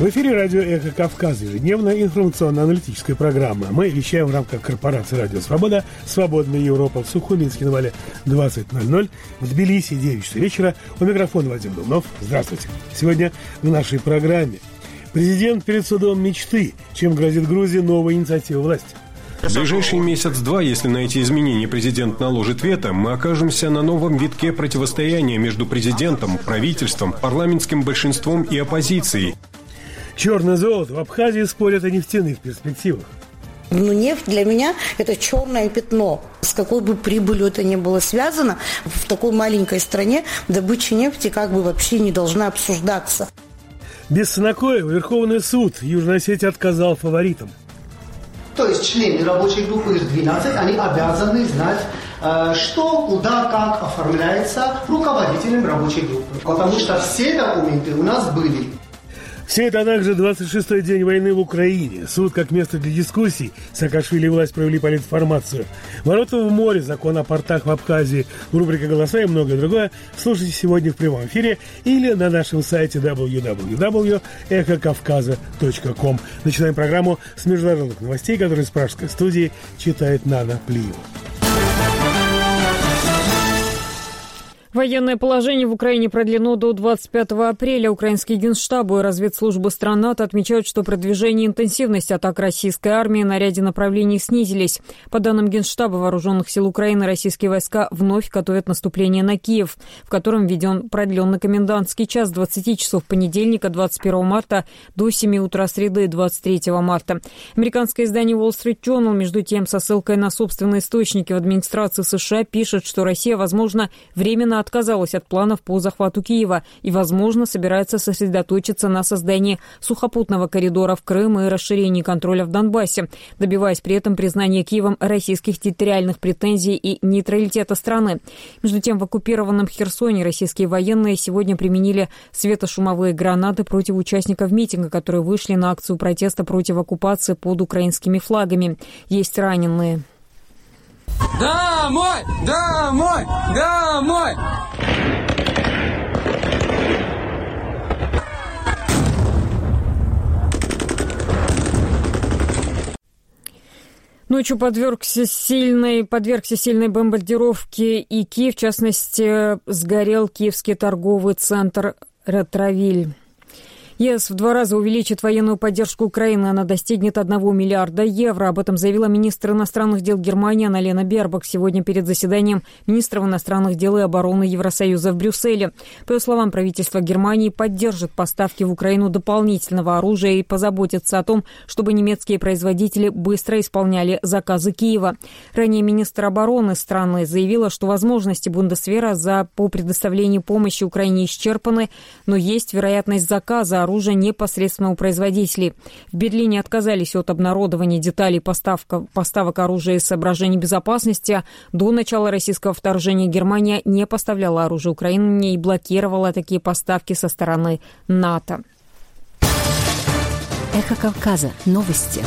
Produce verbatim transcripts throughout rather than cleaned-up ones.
В эфире радио «Эхо Кавказа», ежедневная информационно-аналитическая программа. Мы вещаем в рамках корпорации «Радио Свобода», «Свободная Европа» в Сухуминске на Вале двадцать ноль ноль, в Тбилиси девять часов вечера. У микрофона Вадим Думнов. Здравствуйте. Сегодня в нашей программе президент перед судом мечты. Чем грозит Грузии новая инициатива власти? В ближайший месяц-два, если на эти изменения президент наложит вето, мы окажемся на новом витке противостояния между президентом, правительством, парламентским большинством и оппозицией. Черное золото в Абхазии спорят о нефтяных перспективах. Ну, нефть для меня – это черное пятно. С какой бы прибылью это ни было связано, в такой маленькой стране добыча нефти как бы вообще не должна обсуждаться. Без Санакоева Верховный суд Южной Осетии отказал фаворитам. То есть члены рабочей группы их двенадцать, они обязаны знать, что, куда, как оформляется руководителем рабочей группы. Потому что все документы у нас были. Все это, а также двадцать шестой день войны в Украине. Суд как место для дискуссий. Саакашвили и власть провели политинформацию. Ворота в море, закон о портах в Абхазии, рубрика «Голоса» и многое другое. Слушайте сегодня в прямом эфире или на нашем сайте дабл ю дабл ю дабл ю точка эхо кавказа точка ком. Начинаем программу с международных новостей, которые из пражской студии читает Нана Плиева. Военное положение в Украине продлено до двадцать пятого апреля. Украинские генштабы и разведслужбы стран НАТО отмечают, что продвижение и интенсивность атак российской армии на ряде направлений снизились. По данным Генштаба Вооруженных сил Украины, российские войска вновь готовят наступление на Киев, в котором введен продленный комендантский час с двадцати часов понедельника, двадцать первого марта, до семи утра среды, двадцать третьего марта. Американское издание Wall Street Journal, между тем, со ссылкой на собственные источники в администрации США, пишет, что Россия, возможно, временно отказалась от планов по захвату Киева и, возможно, собирается сосредоточиться на создании сухопутного коридора в Крым и расширении контроля в Донбассе, добиваясь при этом признания Киевом российских территориальных претензий и нейтралитета страны. Между тем, в оккупированном Херсоне российские военные сегодня применили светошумовые гранаты против участников митинга, которые вышли на акцию протеста против оккупации под украинскими флагами. Есть раненые. Домой! Домой! Домой! Ночью подвергся сильной, подвергся сильной бомбардировке и Киев, в частности, сгорел киевский торговый центр «Ретровиль». ЕС в два раза увеличит военную поддержку Украины. Она достигнет одного миллиарда евро. Об этом заявила министр иностранных дел Германии Анна-Лена Бербок сегодня перед заседанием министров иностранных дел и обороны Евросоюза в Брюсселе. По ее словам, правительство Германии поддержит поставки в Украину дополнительного оружия и позаботится о том, чтобы немецкие производители быстро исполняли заказы Киева. Ранее министр обороны страны заявила, что возможности Бундесвера за, по предоставлению помощи Украине исчерпаны, но есть вероятность заказа оружия непосредственно у производителей. В Берлине отказались от обнародования деталей поставка, поставок оружия из соображений безопасности. До начала российского вторжения Германия не поставляла оружие Украине и блокировала такие поставки со стороны НАТО. Эхо Кавказа. Новости.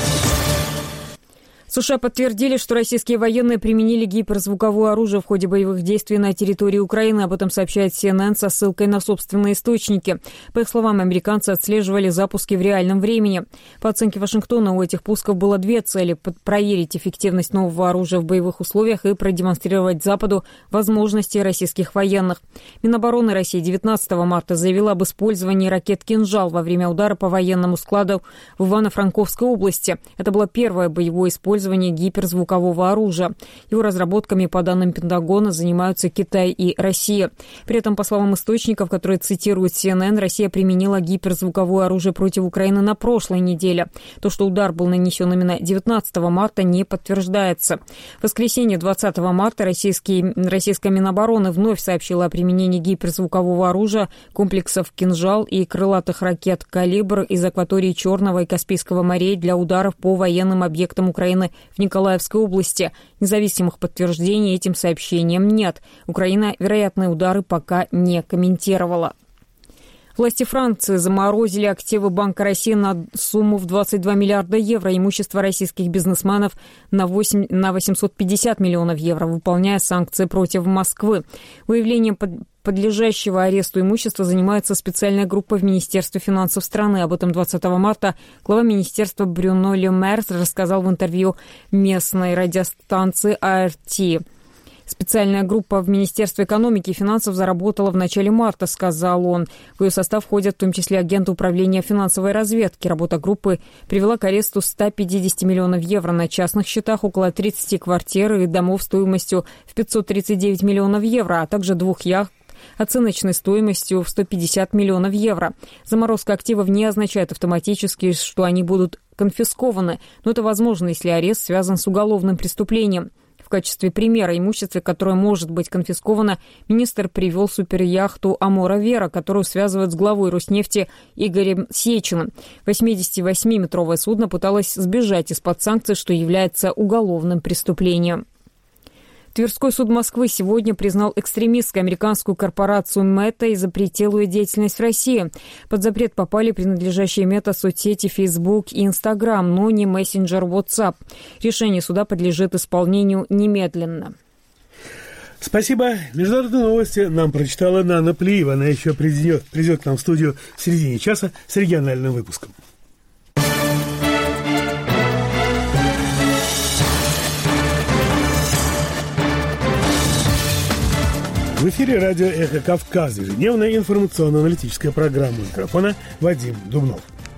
США подтвердили, что российские военные применили гиперзвуковое оружие в ходе боевых действий на территории Украины. Об этом сообщает Си Эн Эн со ссылкой на собственные источники. По их словам, американцы отслеживали запуски в реальном времени. По оценке Вашингтона, у этих пусков было две цели – проверить эффективность нового оружия в боевых условиях и продемонстрировать Западу возможности российских военных. Минобороны России девятнадцатого марта заявила об использовании ракет «Кинжал» во время удара по военному складу в Ивано-Франковской области. Это было первое боевое использование гиперзвукового оружия. Его разработками, по данным Пентагона, занимаются Китай и Россия. При этом, по словам источников, которые цитируют Си Эн Эн, Россия применила гиперзвуковое оружие против Украины на прошлой неделе. То, что удар был нанесен именно девятнадцатого марта, не подтверждается. В воскресенье двадцатого марта российский, российская Минобороны вновь сообщила о применении гиперзвукового оружия, комплексов «Кинжал» и крылатых ракет «Калибр» из акватории Черного и Каспийского морей для ударов по военным объектам Украины в Николаевской области. Независимых подтверждений этим сообщениям нет. Украина вероятные удары пока не комментировала. Власти Франции заморозили активы Банка России на сумму в двадцать два миллиарда евро, имущество российских бизнесменов на, восемьсот пятьдесят миллионов евро, выполняя санкции против Москвы. Выявление под подлежащего аресту имущества занимается специальная группа в Министерстве финансов страны. Об этом двадцатого марта глава министерства Брюно Ле Мэр рассказал в интервью местной радиостанции А Эр Ти. Специальная группа в Министерстве экономики и финансов заработала в начале марта, сказал он. В ее состав входят в том числе агенты управления финансовой разведки. Работа группы привела к аресту ста пятидесяти миллионов евро на частных счетах, около тридцати квартир и домов стоимостью в пятьсот тридцать девять миллионов евро, а также двух яхт оценочной стоимостью в сто пятьдесят миллионов евро. Заморозка активов не означает автоматически, что они будут конфискованы, но это возможно, если арест связан с уголовным преступлением. В качестве примера имущества, которое может быть конфисковано, министр привел суперяхту «Амора Вера», которую связывают с главой Роснефти Игорем Сечиным. восьмидесятивосьмиметровое судно пыталось сбежать из-под санкций, что является уголовным преступлением. Тверской суд Москвы сегодня признал экстремистской американскую корпорацию Мета и запретил ее деятельность в России. Под запрет попали принадлежащие Мета соцсети Facebook и Instagram, но не мессенджер WhatsApp. Решение суда подлежит исполнению немедленно. Спасибо. Международные новости нам прочитала Нана Плиева. Она еще придет, придет к нам в студию в середине часа с региональным выпуском. В эфире радио «Эхо Кавказа», ежедневная информационно-аналитическая программа. У микрофона Вадим Дубнов.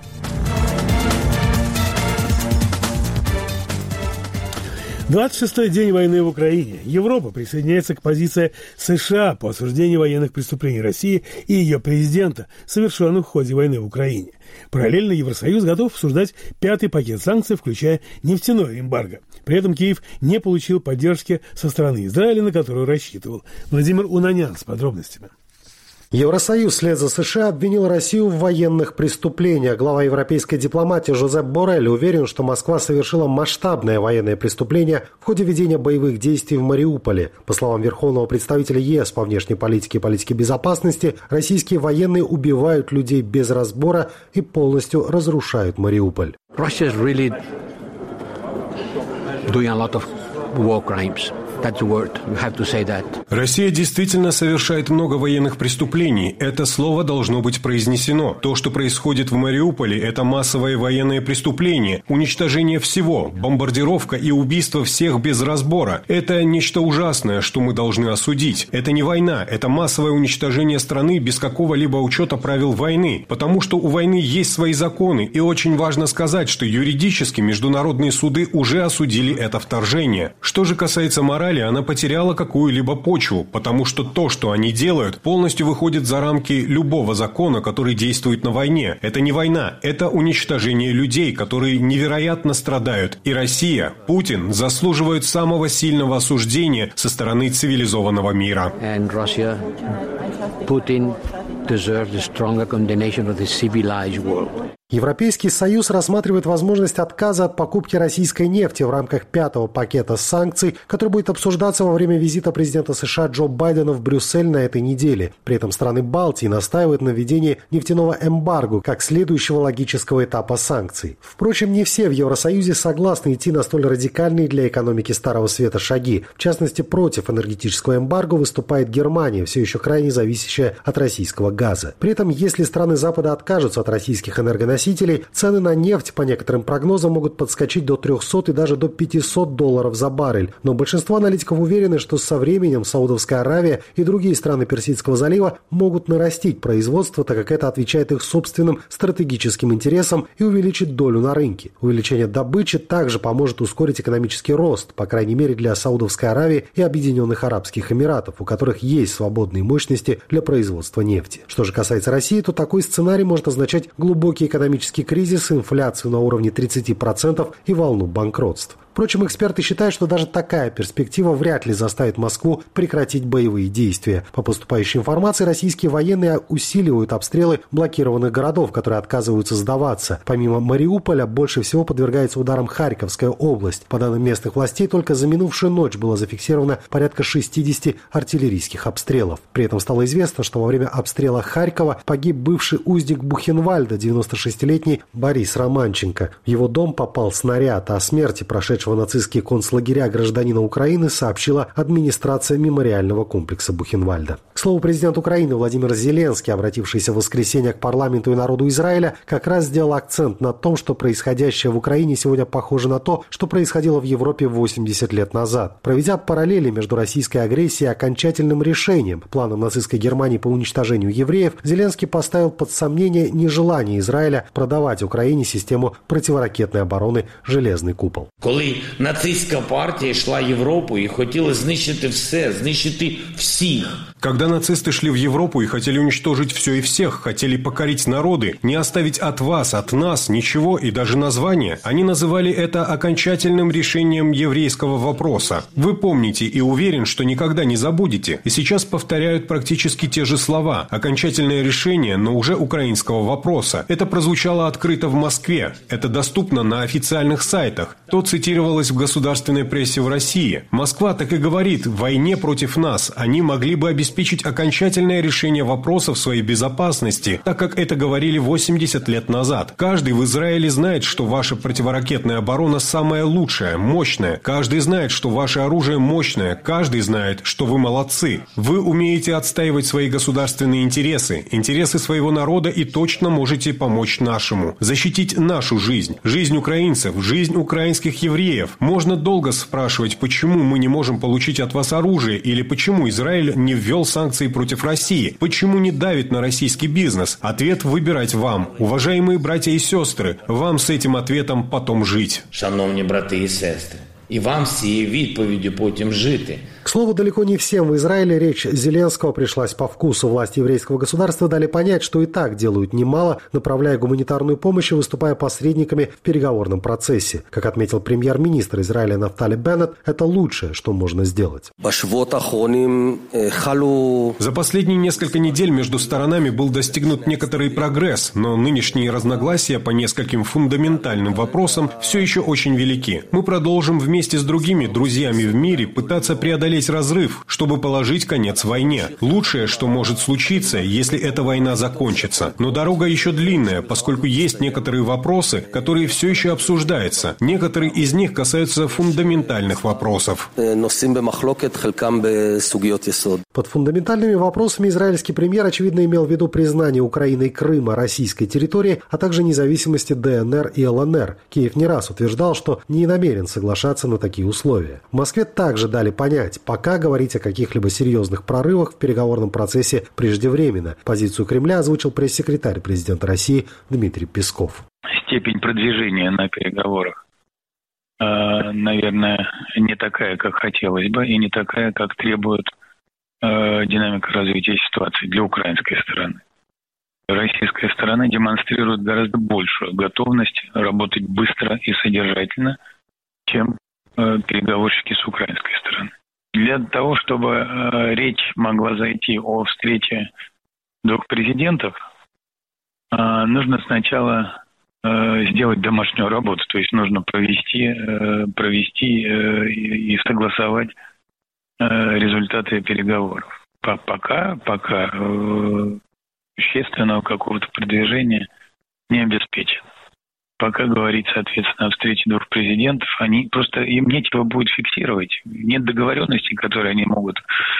двадцать шестой день войны в Украине. Европа присоединяется к позиции США по осуждению военных преступлений России и ее президента, совершенных в ходе войны в Украине. Параллельно Евросоюз готов обсуждать пятый пакет санкций, включая нефтяное эмбарго. При этом Киев не получил поддержки со стороны Израиля, на которую рассчитывал. Владимир Унанян с подробностями. Евросоюз вслед за США обвинил Россию в военных преступлениях. Глава европейской дипломатии Жозеп Боррель уверен, что Москва совершила масштабное военное преступление в ходе ведения боевых действий в Мариуполе. По словам верховного представителя ЕС по внешней политике и политике безопасности, российские военные убивают людей без разбора и полностью разрушают Мариуполь. Russia is really doing a lot of war crimes. That's the word. You have to say that. Россия действительно совершает много военных преступлений. Это слово должно быть произнесено. То, что происходит в Мариуполе, это массовое военное преступление, уничтожение всего, бомбардировка и убийство всех без разбора. Это нечто ужасное, что мы должны осудить. Это не война, это массовое уничтожение страны без какого-либо учета правил войны. Потому что у войны есть свои законы, и очень важно сказать, что юридически международные суды уже осудили это вторжение. Что же касается морали, она потеряла какую-либо почву, потому что то, что они делают, полностью выходит за рамки любого закона, который действует на войне. Это не война, это уничтожение людей, которые невероятно страдают. И Россия, Путин заслуживают самого сильного осуждения со стороны цивилизованного мира. And Russia, Putin deserves a stronger condemnation of the civilized world. Европейский Союз рассматривает возможность отказа от покупки российской нефти в рамках пятого пакета санкций, который будет обсуждаться во время визита президента США Джо Байдена в Брюссель на этой неделе. При этом страны Балтии настаивают на введении нефтяного эмбарго как следующего логического этапа санкций. Впрочем, не все в Евросоюзе согласны идти на столь радикальные для экономики Старого Света шаги. В частности, против энергетического эмбарго выступает Германия, все еще крайне зависящая от российского газа. При этом, если страны Запада откажутся от российских энергоносителей, цены на нефть, по некоторым прогнозам, могут подскочить до трехсот и даже до пятисот долларов за баррель. Но большинство аналитиков уверены, что со временем Саудовская Аравия и другие страны Персидского залива могут нарастить производство, так как это отвечает их собственным стратегическим интересам и увеличит долю на рынке. Увеличение добычи также поможет ускорить экономический рост, по крайней мере для Саудовской Аравии и Объединенных Арабских Эмиратов, у которых есть свободные мощности для производства нефти. Что же касается России, то такой сценарий может означать глубокий экономический Экономический кризис, инфляцию на уровне тридцати процентов и волну банкротств. Впрочем, эксперты считают, что даже такая перспектива вряд ли заставит Москву прекратить боевые действия. По поступающей информации, российские военные усиливают обстрелы блокированных городов, которые отказываются сдаваться. Помимо Мариуполя, больше всего подвергается ударам Харьковская область. По данным местных властей, только за минувшую ночь было зафиксировано порядка шестидесяти артиллерийских обстрелов. При этом стало известно, что во время обстрела Харькова погиб бывший узник Бухенвальда, девяносто шестилетний Борис Романченко. В его дом попал снаряд, о смерти прошедшего прошедшего нацистские концлагеря гражданина Украины, сообщила администрация мемориального комплекса Бухенвальда. К слову, президент Украины Владимир Зеленский, обратившийся в воскресенье к парламенту и народу Израиля, как раз сделал акцент на том, что происходящее в Украине сегодня похоже на то, что происходило в Европе восемьдесят лет назад. Проведя параллели между российской агрессией и окончательным решением, планом нацистской Германии по уничтожению евреев, Зеленский поставил под сомнение нежелание Израиля продавать Украине систему противоракетной обороны «Железный купол». Коли нацистська партія йшла Європою і хотіла знищити все, знищити всіх. Когда нацисты шли в Европу и хотели уничтожить все и всех, хотели покорить народы, не оставить от вас, от нас ничего и даже названия, они называли это окончательным решением еврейского вопроса. Вы помните и уверен, что никогда не забудете. И сейчас повторяют практически те же слова. Окончательное решение, но уже украинского вопроса. Это прозвучало открыто в Москве. Это доступно на официальных сайтах. То цитировалось в государственной прессе в России. Москва так и говорит: в войне против нас они могли бы обеспечить обеспечить окончательное решение вопросов своей безопасности, так как это говорили восемьдесят лет назад. Каждый в Израиле знает, что ваша противоракетная оборона самая лучшая, мощная. Каждый знает, что ваше оружие мощное. Каждый знает, что вы молодцы. Вы умеете отстаивать свои государственные интересы, интересы своего народа и точно можете помочь нашему. Защитить нашу жизнь, жизнь украинцев, жизнь украинских евреев. Можно долго спрашивать, почему мы не можем получить от вас оружие или почему Израиль не ввел санкции против России? Почему не давит на российский бизнес? Ответ выбирать вам. Уважаемые братья и сестры, вам с этим ответом потом жить. Шановні брати і сестри, і вам з цією відповіддю потім жити. К слову, далеко не всем в Израиле речь Зеленского пришлась по вкусу. Власти еврейского государства дали понять, что и так делают немало, направляя гуманитарную помощь и выступая посредниками в переговорном процессе. Как отметил премьер-министр Израиля Нафтали Беннет, это лучшее, что можно сделать. За последние несколько недель между сторонами был достигнут некоторый прогресс, но нынешние разногласия по нескольким фундаментальным вопросам все еще очень велики. Мы продолжим вместе с другими друзьями в мире пытаться преодолеть разрыв, чтобы положить конец войне. Лучшее, что может случиться, если эта война закончится. Но дорога еще длинная, поскольку есть некоторые вопросы, которые все еще обсуждаются. Некоторые из них касаются фундаментальных вопросов. Под фундаментальными вопросами израильский премьер, очевидно, имел в виду признание Украиной Крыма российской территории, а также независимости ДНР и ЛНР. Киев не раз утверждал, что не намерен соглашаться на такие условия. В Москве также дали понять, пока говорить о каких-либо серьезных прорывах в переговорном процессе преждевременно. Позицию Кремля озвучил пресс-секретарь президента России Дмитрий Песков. Степень продвижения на переговорах, наверное, не такая, как хотелось бы, и не такая, как требует динамика развития ситуации для украинской стороны. Российская сторона демонстрирует гораздо большую готовность работать быстро и содержательно, чем переговорщики с украинской стороны. Для того, чтобы э, речь могла зайти о встрече двух президентов, э, нужно сначала э, сделать домашнюю работу, то есть нужно провести, э, провести э, и, и согласовать э, результаты переговоров. Пока, пока э, существенного какого-то продвижения не обеспечено. Пока говорить, соответственно, о встрече двух президентов, они просто им нечего будет фиксировать. Нет договоренности, которые они могут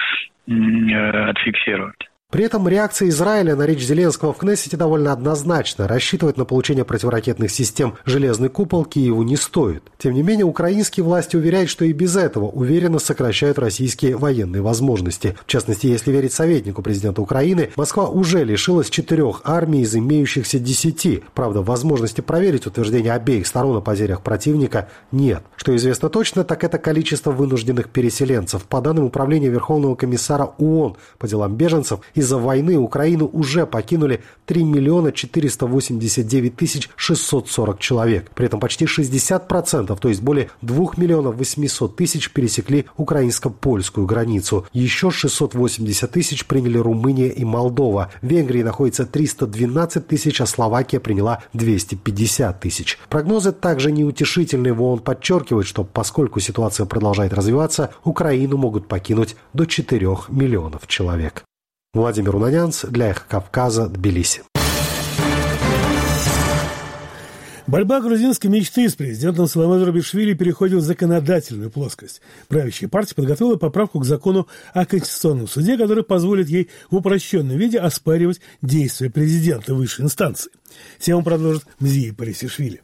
э, отфиксировать. При этом реакция Израиля на речь Зеленского в Кнессете довольно однозначна. Рассчитывать на получение противоракетных систем «Железный купол» Киеву не стоит. Тем не менее, украинские власти уверяют, что и без этого уверенно сокращают российские военные возможности. В частности, если верить советнику президента Украины, Москва уже лишилась четырех армий из имеющихся десяти. Правда, возможности проверить утверждения обеих сторон о потерях противника нет. Что известно точно, так это количество вынужденных переселенцев. По данным Управления Верховного комиссара ООН по делам беженцев, из-за войны Украину уже покинули три миллиона четыреста восемьдесят девять тысяч шестьсот сорок человек. При этом почти шестьдесят процентов, то есть более двух миллионов восьмисот тысяч пересекли украинско-польскую границу. Еще шестьсот восемьдесят тысяч приняли Румыния и Молдова. В Венгрии находится триста двенадцать тысяч, а Словакия приняла двести пятьдесят тысяч. Прогнозы также неутешительные. В ООН подчеркивают, что поскольку ситуация продолжает развиваться, Украину могут покинуть до четырёх миллионов человек. Владимир Унанянц для Эхо Кавказа, Тбилиси. Борьба грузинской мечты с президентом Саломе Зурабишвили переходит в законодательную плоскость. Правящая партия подготовила поправку к закону о Конституционном суде, который позволит ей в упрощенном виде оспаривать действия президента высшей инстанции. Тему продолжит Мзия Парисишвили.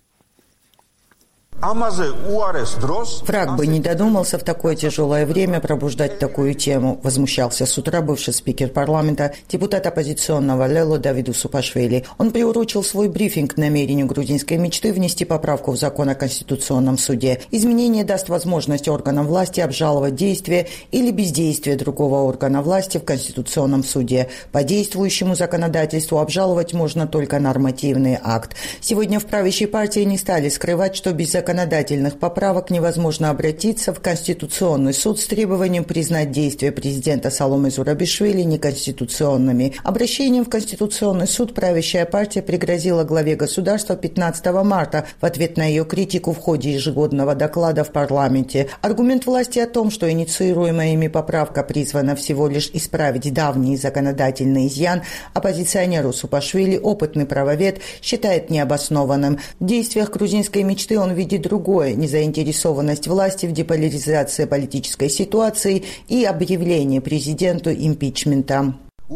Враг бы не додумался в такое тяжелое время пробуждать такую тему, возмущался с утра бывший спикер парламента, депутат оппозиционного Лело Давиду Супашвили. Он приурочил свой брифинг к намерению грузинской мечты внести поправку в закон о Конституционном суде. Изменение даст возможность органам власти обжаловать действия или бездействие другого органа власти в Конституционном суде. По действующему законодательству обжаловать можно только нормативный акт. Сегодня в правящей партии не стали скрывать, что без законодательства законодательных поправок невозможно обратиться в Конституционный суд с требованием признать действия президента Саломе Зурабишвили неконституционными. Обращением в Конституционный суд правящая партия пригрозила главе государства пятнадцатого марта в ответ на ее критику в ходе ежегодного доклада в парламенте. Аргумент власти о том, что инициируемая ими поправка призвана всего лишь исправить давний законодательный изъян, оппозиционеру Супашвили, опытный правовед, считает необоснованным. В действиях грузинской мечты он видит другое – незаинтересованность власти в деполяризации политической ситуации и объявлении президенту импичмента.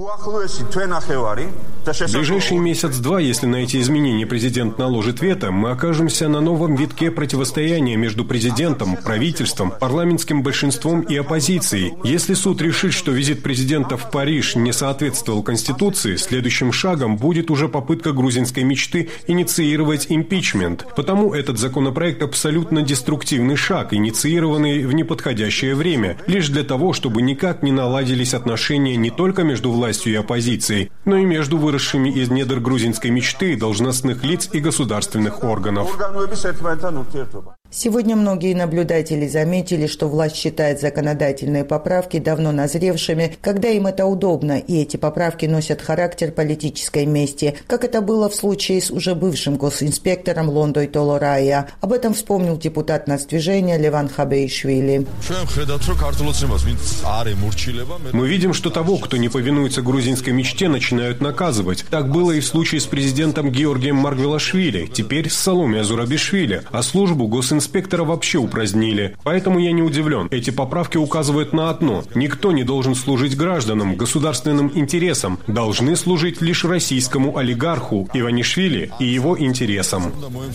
В ближайший месяц-два, если на эти изменения президент наложит вето, мы окажемся на новом витке противостояния между президентом, правительством, парламентским большинством и оппозицией. Если суд решит, что визит президента в Париж не соответствовал Конституции, следующим шагом будет уже попытка грузинской мечты инициировать импичмент. Потому этот законопроект абсолютно деструктивный шаг, инициированный в неподходящее время, лишь для того, чтобы никак не наладились отношения не только между властью и оппозицией, но и между выросшими из недр грузинской мечты должностных лиц и государственных органов. Сегодня многие наблюдатели заметили, что власть считает законодательные поправки давно назревшими, когда им это удобно, и эти поправки носят характер политической мести, как это было в случае с уже бывшим госинспектором Лондой Толорая. Об этом вспомнил депутат Нацдвижения Леван Хабеишвили. Мы видим, что того, кто не повинуется грузинской мечте, начинают наказывать. Так было и в случае с президентом Георгием Маргвелашвили, теперь с Саломе Зурабишвили, а службу госинспектора Инспектора вообще упразднили. Поэтому я не удивлен. Эти поправки указывают на одно. Никто не должен служить гражданам, государственным интересам. Должны служить лишь российскому олигарху Иванишвили и его интересам.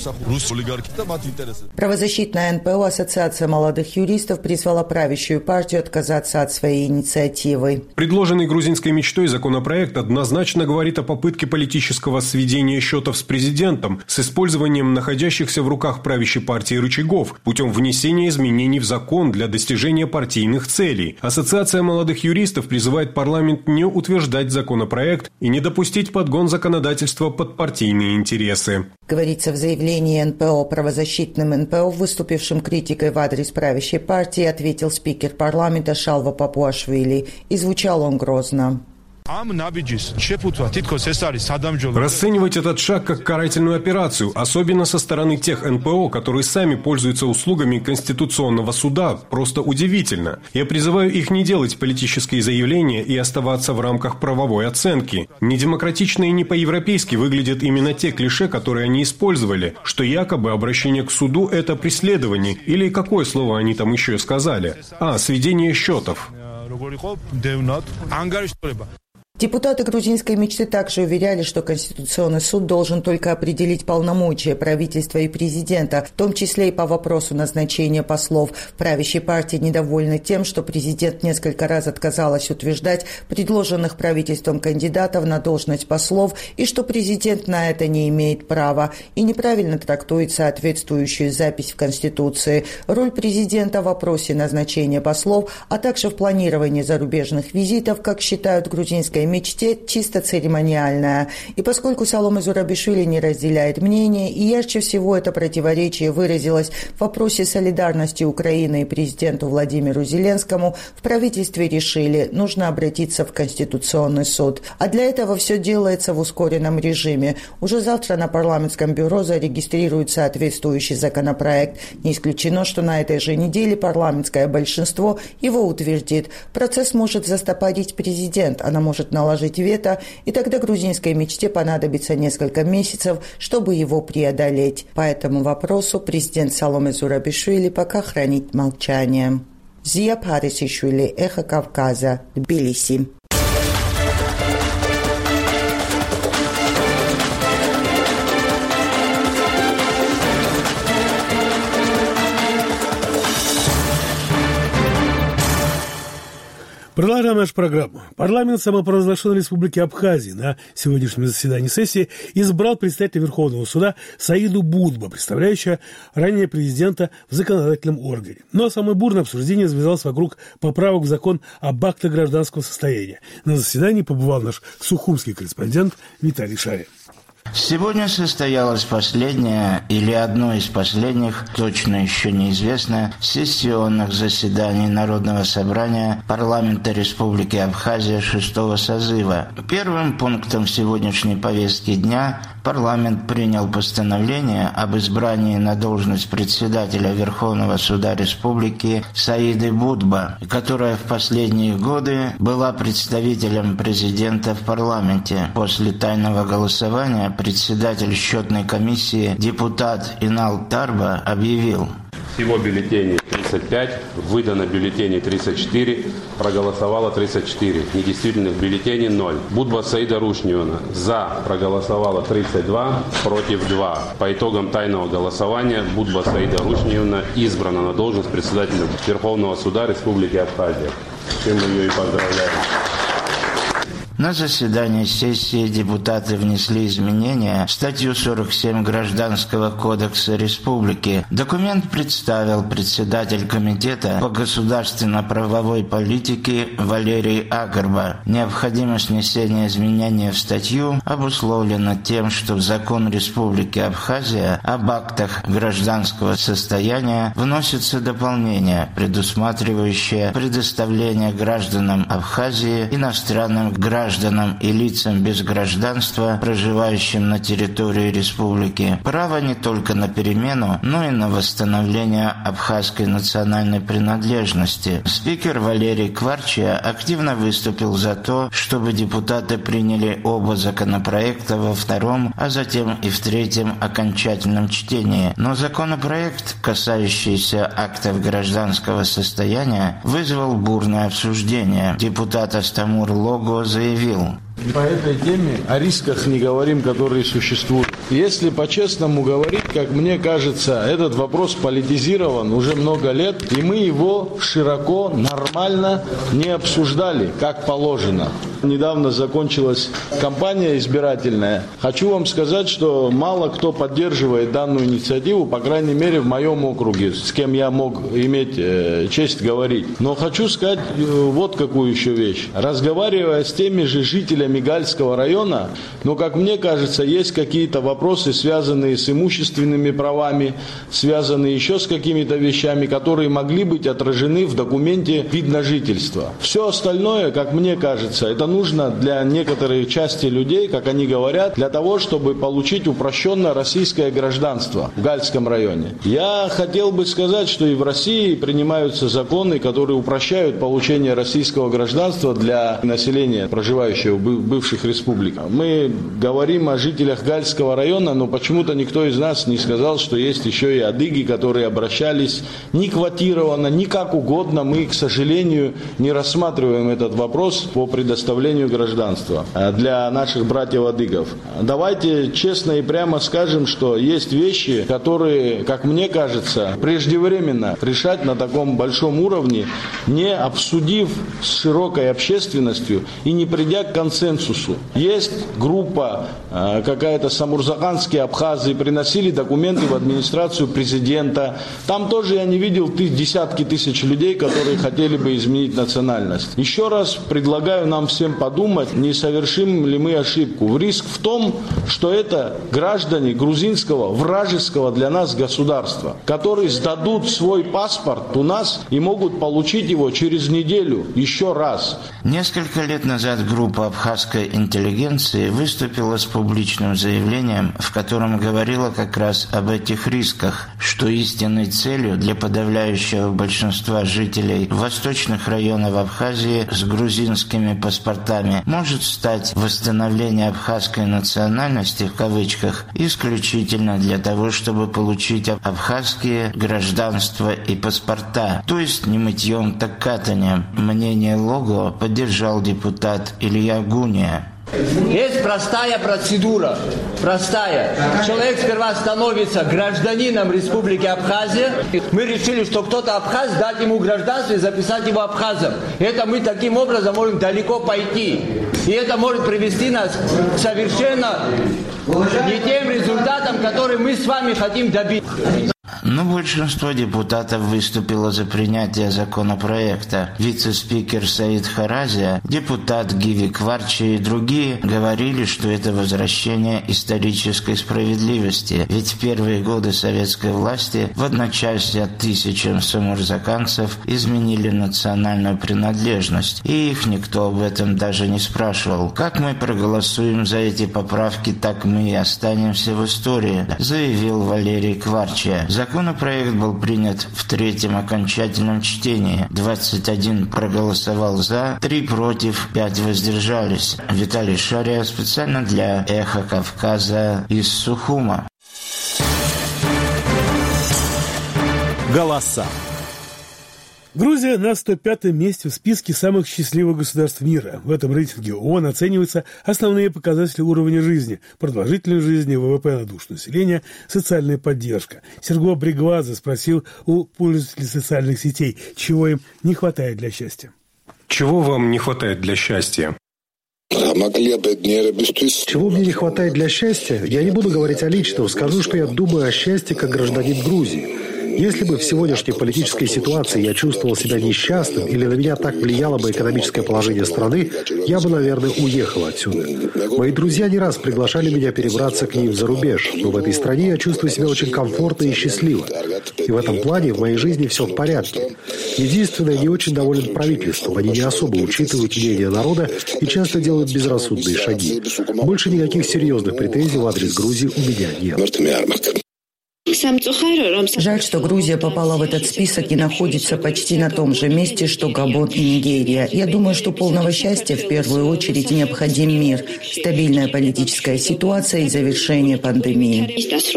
Правозащитная эн пэ о Ассоциация молодых юристов призвала правящую партию отказаться от своей инициативы. Предложенный грузинской мечтой законопроект однозначно говорит о попытке политического сведения счетов с президентом с использованием находящихся в руках правящей партии рычагов путем внесения изменений в закон для достижения партийных целей. Ассоциация молодых юристов призывает парламент не утверждать законопроект и не допустить подгон законодательства под партийные интересы. Говорится в заявлении эн пэ о. Правозащитным эн пэ о, выступившим критикой в адрес правящей партии, ответил спикер парламента Шалва Папуашвили. И звучал он грозно. Расценивать этот шаг как карательную операцию, особенно со стороны тех эн пэ о, которые сами пользуются услугами Конституционного суда, просто удивительно. Я призываю их не делать политические заявления и оставаться в рамках правовой оценки. Недемократично и не по-европейски выглядят именно те клише, которые они использовали, что якобы обращение к суду – это преследование, или какое слово они там еще сказали? А, сведение счетов. Депутаты грузинской мечты также уверяли, что Конституционный суд должен только определить полномочия правительства и президента, в том числе и по вопросу назначения послов. В правящей партии недовольны тем, что президент несколько раз отказалась утверждать предложенных правительством кандидатов на должность послов и что президент на это не имеет права и неправильно трактует соответствующую запись в Конституции. Роль президента в вопросе назначения послов, а также в планировании зарубежных визитов, как считают грузинские мечте, чисто церемониальная. И поскольку Саломе Зурабишвили не разделяет мнение, и ярче всего это противоречие выразилось в вопросе солидарности Украины и президенту Владимиру Зеленскому, в правительстве решили, нужно обратиться в Конституционный суд. А для этого все делается в ускоренном режиме. Уже завтра на парламентском бюро зарегистрируют соответствующий законопроект. Не исключено, что на этой же неделе парламентское большинство его утвердит. Процесс может застопорить президент, она может наложить вето, и тогда грузинской мечте понадобится несколько месяцев, чтобы его преодолеть. По этому вопросу президент Саломе Зурабишвили пока хранит молчание. Зия Парисишвили, Эхо Кавказа, Тбилиси. Продолжаем нашу программу. Парламент самопровозглашенной республики Абхазии на сегодняшнем заседании сессии избрал представителя Верховного суда Саиду Будба, представляющего ранее президента в законодательном органе. Но самое бурное обсуждение завязалось вокруг поправок в закон об актах гражданского состояния. На заседании побывал наш сухумский корреспондент Виталий Шарин. Сегодня состоялось последнее или одно из последних, точно еще неизвестно, сессионных заседаний Народного собрания парламента Республики Абхазия шестого созыва. Первым пунктом сегодняшней повестки дня парламент принял постановление об избрании на должность председателя Верховного суда Республики Саиды Будба, которая в последние годы была представителем президента в парламенте. После тайного голосования председатель счетной комиссии депутат Инал Тарба объявил: всего бюллетеней тридцать пять, выдано бюллетеней тридцать четыре, проголосовало тридцать четыре, недействительных бюллетеней ноль. Будба Саида Рушниона за проголосовало тридцать два, против два. По итогам тайного голосования Будба Саида Рушниона избрана на должность председателя Верховного суда Республики Абхазия. С чем мы ее и поздравляем. На заседании сессии депутаты внесли изменения в статью сорок семь Гражданского кодекса республики. Документ представил председатель комитета по государственно-правовой политике Валерий Агарба. Необходимость внесения изменений в статью обусловлена тем, что в закон Республики Абхазия об актах гражданского состояния вносится дополнение, предусматривающее предоставление гражданам Абхазии, иностранным гражданам, гражданам и лицам без гражданства, проживающим на территории республики, право не только на перемену, но и на восстановление абхазской национальной принадлежности. Спикер Валерий Кварчия активно выступил за то, чтобы депутаты приняли оба законопроекта во втором, а затем и в третьем окончательном чтении. Но законопроект, касающийся актов гражданского состояния, вызвал бурное обсуждение. Депутат Астамур Лого заявил: по этой теме о рисках не говорим, которые существуют. Если по-честному говорить, как мне кажется, этот вопрос политизирован уже много лет, и мы его широко, нормально не обсуждали, как положено. Недавно закончилась кампания избирательная. Хочу вам сказать, что мало кто поддерживает данную инициативу, по крайней мере в моем округе, с кем я мог иметь э, честь говорить. Но хочу сказать э, вот какую еще вещь. Разговаривая с теми же жителями Гальского района, но, как мне кажется, есть какие-то вопросы, связанные с имущественными правами, связанные еще с какими-то вещами, которые могли быть отражены в документе вид на жительство. Все остальное, как мне кажется, это нужно для некоторой части людей, как они говорят, для того, чтобы получить упрощенное российское гражданство в Гальском районе. Я хотел бы сказать, что и в России принимаются законы, которые упрощают получение российского гражданства для населения, проживающего в бывших республиках. Мы говорим о жителях Гальского района, но почему-то никто из нас не сказал, что есть еще и адыги, которые обращались не квотированно, не как угодно. Мы, к сожалению, не рассматриваем этот вопрос по предоставлению гражданства для наших братьев-адыгов. Давайте честно и прямо скажем, что есть вещи, которые, как мне кажется, преждевременно решать на таком большом уровне, не обсудив с широкой общественностью и не придя к консенсусу. Есть группа, какая-то самурзаканские абхазы, приносили документы в администрацию президента. Там тоже я не видел десятки тысяч людей, которые хотели бы изменить национальность. Еще раз предлагаю нам всем подумать, не совершим ли мы ошибку. Риск в том, что это граждане грузинского, вражеского для нас государства, которые сдадут свой паспорт у нас и могут получить его через неделю еще раз. Несколько лет назад группа абхазских абхазской интеллигенции выступила с публичным заявлением, в котором говорила как раз об этих рисках, что истинной целью для подавляющего большинства жителей восточных районов Абхазии с грузинскими паспортами может стать восстановление абхазской национальности в кавычках исключительно для того, чтобы получить абхазские гражданства и паспорта, то есть не мытьем, так катанием. Мнение Лого поддержал депутат Илья Гуния. Есть простая процедура, простая. Человек сперва становится гражданином Республики Абхазия. Мы решили, что кто-то абхаз, дать ему гражданство и записать его абхазом. Это мы таким образом можем далеко пойти. И это может привести нас к совершенно не тем результатам, которые мы с вами хотим добиться. Но большинство депутатов выступило за принятие законопроекта. Вице-спикер Саид Харазия, депутат Гиви Кварчи и другие говорили, что это возвращение исторической справедливости. Ведь в первые годы советской власти в одночасье тысячам самурзаканцев изменили национальную принадлежность. И их никто об этом даже не спрашивал. Как мы проголосуем за эти поправки, так мы и останемся в истории, заявил Валерий Кварчия. Законопроект был принят в третьем окончательном чтении. двадцать один проголосовал за, три против, пять воздержались. Виталий Шария специально для «Эхо Кавказа» из Сухума. Голоса. Грузия на сто пятом месте в списке самых счастливых государств мира. В этом рейтинге ООН оцениваются основные показатели уровня жизни, продолжительность жизни, ВВП на душу населения, социальная поддержка. Серго Бригвадзе спросил у пользователей социальных сетей, чего им не хватает для счастья. Чего вам не хватает для счастья? Чего мне не хватает для счастья? Я не буду говорить о личном, скажу, что я думаю о счастье как гражданин Грузии. Если бы в сегодняшней политической ситуации я чувствовал себя несчастным или на меня так влияло бы экономическое положение страны, я бы, наверное, уехал отсюда. Мои друзья не раз приглашали меня перебраться к ним за рубеж, но в этой стране я чувствую себя очень комфортно и счастливо. И в этом плане в моей жизни все в порядке. Единственное, я не очень доволен правительством. Они не особо учитывают мнение народа и часто делают безрассудные шаги. Больше никаких серьезных претензий в адрес Грузии у меня нет. Жаль, что Грузия попала в этот список и находится почти на том же месте, что Габон и Нигерия. Я думаю, что полного счастья в первую очередь необходим мир, стабильная политическая ситуация и завершение пандемии.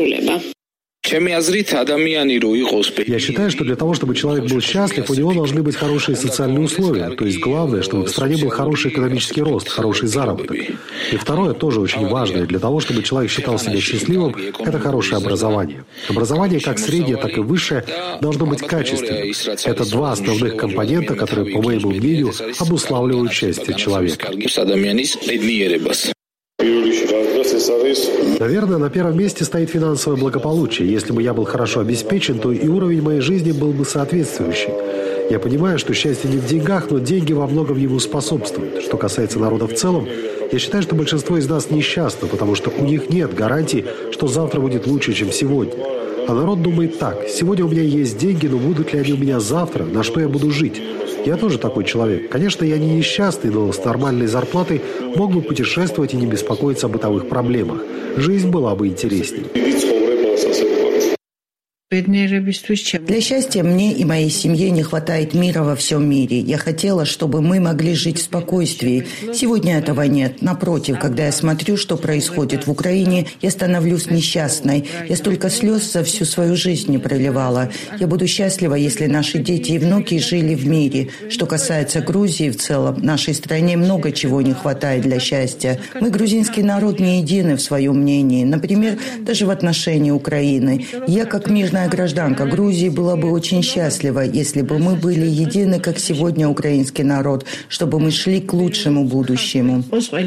Я считаю, что для того, чтобы человек был счастлив, у него должны быть хорошие социальные условия. То есть главное, чтобы в стране был хороший экономический рост, хороший заработок. И второе, тоже очень важное, для того, чтобы человек считал себя счастливым, это хорошее образование. Образование, как среднее, так и высшее, должно быть качественным. Это два основных компонента, которые, по моему мнению, обуславливают счастье человека. Наверное, на первом месте стоит финансовое благополучие. Если бы я был хорошо обеспечен, то и уровень моей жизни был бы соответствующий. Я понимаю, что счастье не в деньгах, но деньги во многом ему способствуют. Что касается народа в целом, я считаю, что большинство из нас несчастны, потому что у них нет гарантий, что завтра будет лучше, чем сегодня. А народ думает так: сегодня у меня есть деньги, но будут ли они у меня завтра, на что я буду жить? Я тоже такой человек. Конечно, я не несчастный, но с нормальной зарплатой мог бы путешествовать и не беспокоиться о бытовых проблемах. Жизнь была бы интересней. Для счастья мне и моей семье не хватает мира во всем мире. Я хотела, чтобы мы могли жить в спокойствии. Сегодня этого нет. Напротив, когда я смотрю, что происходит в Украине, я становлюсь несчастной. Я столько слез за всю свою жизнь не проливала. Я буду счастлива, если наши дети и внуки жили в мире. Что касается Грузии в целом, нашей стране много чего не хватает для счастья. Мы, грузинский народ, не едины в своем мнении. Например, даже в отношении Украины. Я, как мирная гражданка Грузии, была бы очень счастлива, если бы мы были едины, как сегодня украинский народ, чтобы мы шли к лучшему будущему.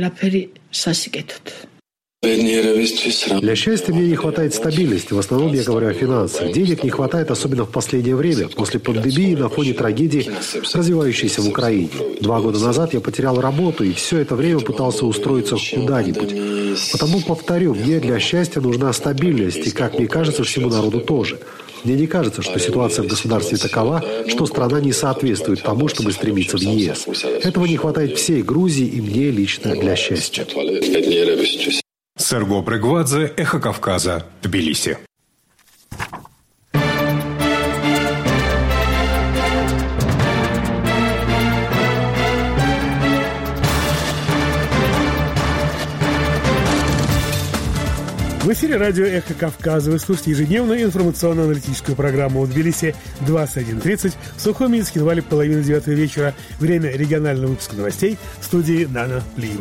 Для счастья мне не хватает стабильности. В основном я говорю о финансах. Денег не хватает, особенно в последнее время, после пандемии, на фоне трагедий, развивающейся в Украине. Два года назад я потерял работу и все это время пытался устроиться куда-нибудь. Потому, повторю, мне для счастья нужна стабильность, и, как мне кажется, всему народу тоже. Мне не кажется, что ситуация в государстве такова, что страна не соответствует тому, чтобы стремиться в ЕС. Этого не хватает всей Грузии и мне лично для счастья. Серго Прегвадзе, Эхо Кавказа, Тбилиси. В эфире радио «Эхо Кавказа». Вы слушаете ежедневную информационно-аналитическую программу в Тбилиси двадцать один тридцать, в Сухуми и Цхинвале половина девятого вечера. Время регионального выпуска новостей в студии Нана Плиева.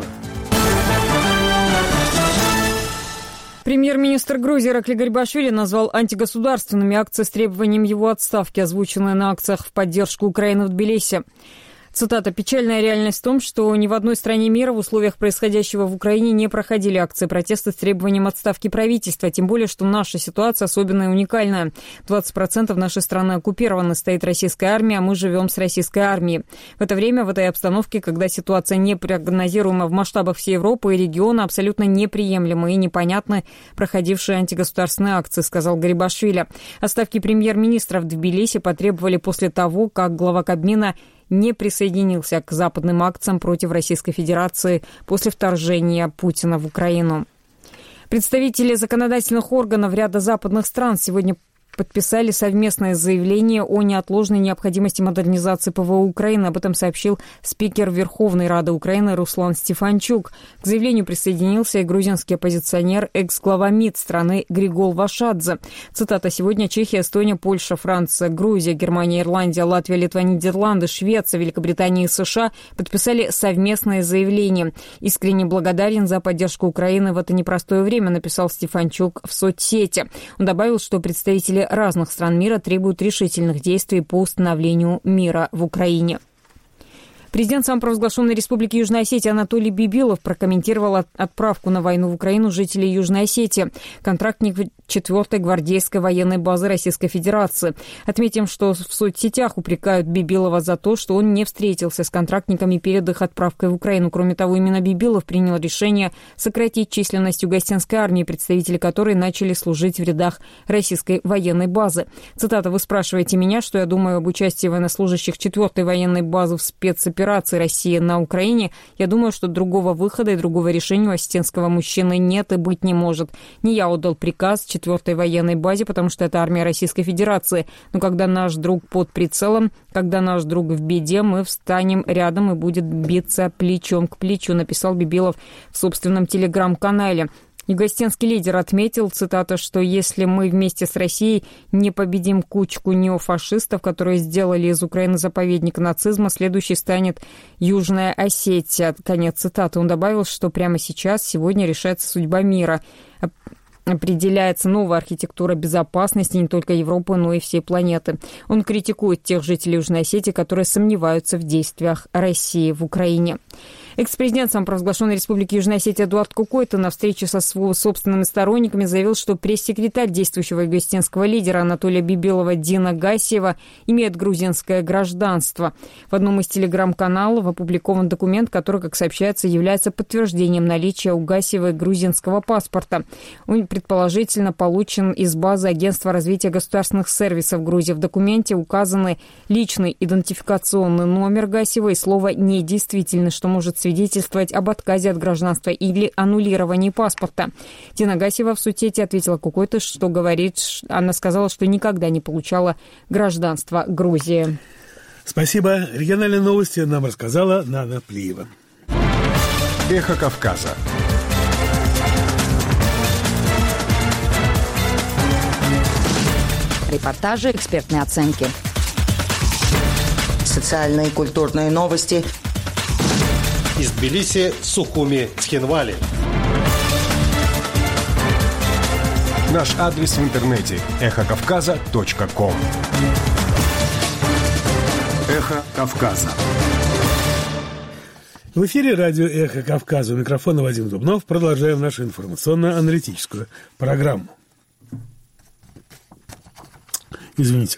Премьер-министр Грузии Иракли Гарибашвили назвал антигосударственными акции с требованием его отставки, озвученные на акциях в поддержку Украины в Тбилиси. Цитата: «Печальная реальность в том, что ни в одной стране мира в условиях происходящего в Украине не проходили акции протеста с требованием отставки правительства, тем более, что наша ситуация особенная и уникальная. двадцать процентов нашей страны оккупированы, стоит российская армия, а мы живем с российской армией. В это время, в этой обстановке, когда ситуация непрогнозируема в масштабах всей Европы и региона, абсолютно неприемлемы и непонятны проходившие антигосударственные акции», сказал Гарибашвили. Отставки премьер-министра в Тбилиси потребовали после того, как глава Кабмина не присоединился к западным акциям против Российской Федерации после вторжения Путина в Украину. Представители законодательных органов ряда западных стран сегодня подписали совместное заявление о неотложной необходимости модернизации ПВО Украины. Об этом сообщил спикер Верховной Рады Украины Руслан Стефанчук. К заявлению присоединился и грузинский оппозиционер, экс-глава МИД страны Григол Вашадзе. Цитата: «Сегодня Чехия, Эстония, Польша, Франция, Грузия, Германия, Ирландия, Латвия, Литва, Нидерланды, Швеция, Великобритания и США подписали совместное заявление. Искренне благодарен за поддержку Украины в это непростое время», написал Стефанчук в соцсети. Он добавил, что представители разных стран мира требуют решительных действий по установлению мира в Украине. Президент самопровозглашенной Республики Южная Осетия Анатолий Бибилов прокомментировал отправку на войну в Украину жителей Южной Осетии. Контрактник четвёртой гвардейской военной базы Российской Федерации. Отметим, что в соцсетях упрекают Бибилова за то, что он не встретился с контрактниками перед их отправкой в Украину. Кроме того, именно Бибилов принял решение сократить численность Юго-Осетинской армии, представители которой начали служить в рядах российской военной базы. Цитата: «Вы спрашиваете меня, что я думаю об участии военнослужащих четвёртой военной базы в спецоперации России на Украине. Я думаю, что другого выхода и другого решения у осетинского мужчины нет и быть не может. Не я отдал приказ четвёртой военной базе, потому что это армия Российской Федерации. Но когда наш друг под прицелом, когда наш друг в беде, мы встанем рядом и будет биться плечом к плечу», написал Бибилов в собственном телеграм-канале. Юго-осетинский лидер отметил, цитата, что если мы вместе с Россией не победим кучку неофашистов, которые сделали из Украины заповедник нацизма, следующей станет Южная Осетия. Конец цитаты. Он добавил, что прямо сейчас, сегодня решается судьба мира. Определяется новая архитектура безопасности не только Европы, но и всей планеты. Он критикует тех жителей Южной Осетии, которые сомневаются в действиях России в Украине. Экс-президент самопровозглашенной Республики Южная Осетия Эдуард Кукойто на встрече со собственными сторонниками заявил, что пресс-секретарь действующего юго-осетинского лидера Анатолия Бибилова Дина Гасиева имеет грузинское гражданство. В одном из телеграм-каналов опубликован документ, который, как сообщается, является подтверждением наличия у Гасиева грузинского паспорта. Он предположительно получен из базы Агентства развития государственных сервисов Грузии. В документе указаны личный идентификационный номер Гасиева и слово «недействительный», что может свидетельствовать об отказе от гражданства или аннулировании паспорта. Дина Гасиева в соцсети ответила Кукойто, что говорит, она сказала, что никогда не получала гражданство Грузии. Спасибо. Региональные новости нам рассказала Нана Плиева. Эхо Кавказа. Репортажи, экспертные оценки. Социальные и культурные новости. Из Тбилиси, Сухуми, Цхинвали. Наш адрес в интернете – эхо кавказа точка ком. Эхо Кавказа. В эфире радио «Эхо Кавказа». У микрофона Вадим Дубнов. Продолжаем нашу информационно-аналитическую программу. Извините.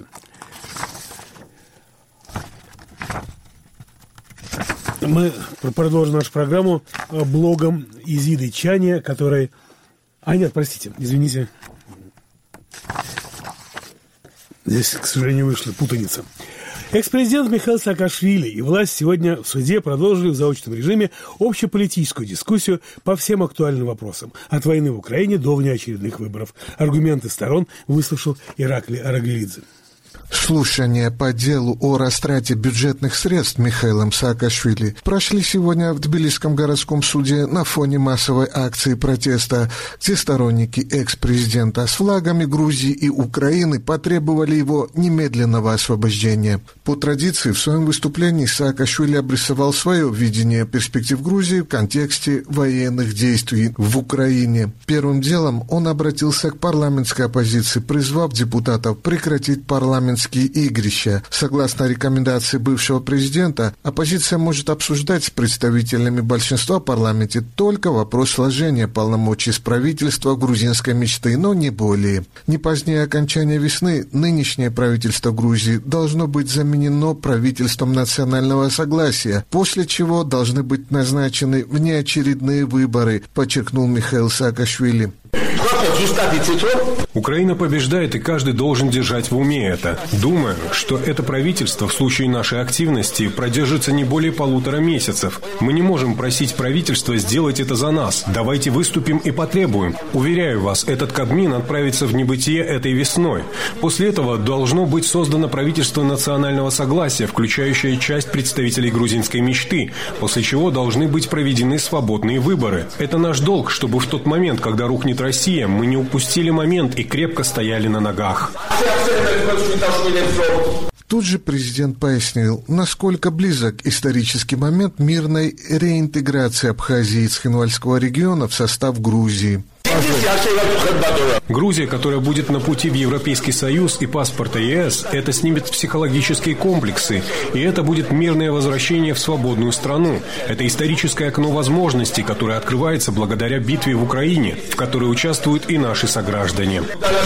Мы продолжим нашу программу блогом Изиды Чане, который... А, нет, простите, извините. Здесь, к сожалению, вышла путаница. Экс-президент Михаил Саакашвили и власть сегодня в суде продолжили в заочном режиме общеполитическую дискуссию по всем актуальным вопросам. От войны в Украине до внеочередных выборов. Аргументы сторон выслушал Ираклий Араглидзе. Слушания по делу о растрате бюджетных средств Михаилом Саакашвили прошли сегодня в Тбилисском городском суде на фоне массовой акции протеста, где сторонники экс-президента с флагами Грузии и Украины потребовали его немедленного освобождения. По традиции, в своем выступлении Саакашвили обрисовал свое видение перспектив Грузии в контексте военных действий в Украине. Первым делом он обратился к парламентской оппозиции, призвав депутатов прекратить парламентские игрища. Согласно рекомендации бывшего президента, оппозиция может обсуждать с представителями большинства в парламенте только вопрос сложения полномочий с правительства грузинской мечты, но не более. Не позднее окончания весны нынешнее правительство Грузии должно быть заменено правительством национального согласия, после чего должны быть назначены внеочередные выборы, подчеркнул Михаил Саакашвили. Украина побеждает, и каждый должен держать в уме это. Думаю, что это правительство в случае нашей активности продержится не более полутора месяцев. Мы не можем просить правительство сделать это за нас. Давайте выступим и потребуем. Уверяю вас, этот Кабмин отправится в небытие этой весной. После этого должно быть создано правительство национального согласия, включающее часть представителей грузинской мечты, после чего должны быть проведены свободные выборы. Это наш долг, чтобы в тот момент, когда рухнет Россия, мы не упустили момент и крепко стояли на ногах. Тут же президент пояснил, насколько близок исторический момент мирной реинтеграции Абхазии и Цхинвальского региона в состав Грузии. Грузия, которая будет на пути в Европейский Союз и паспорта ЕС, это снимет психологические комплексы, и это будет мирное возвращение в свободную страну. Это историческое окно возможностей, которое открывается благодаря битве в Украине, в которой участвуют и наши сограждане.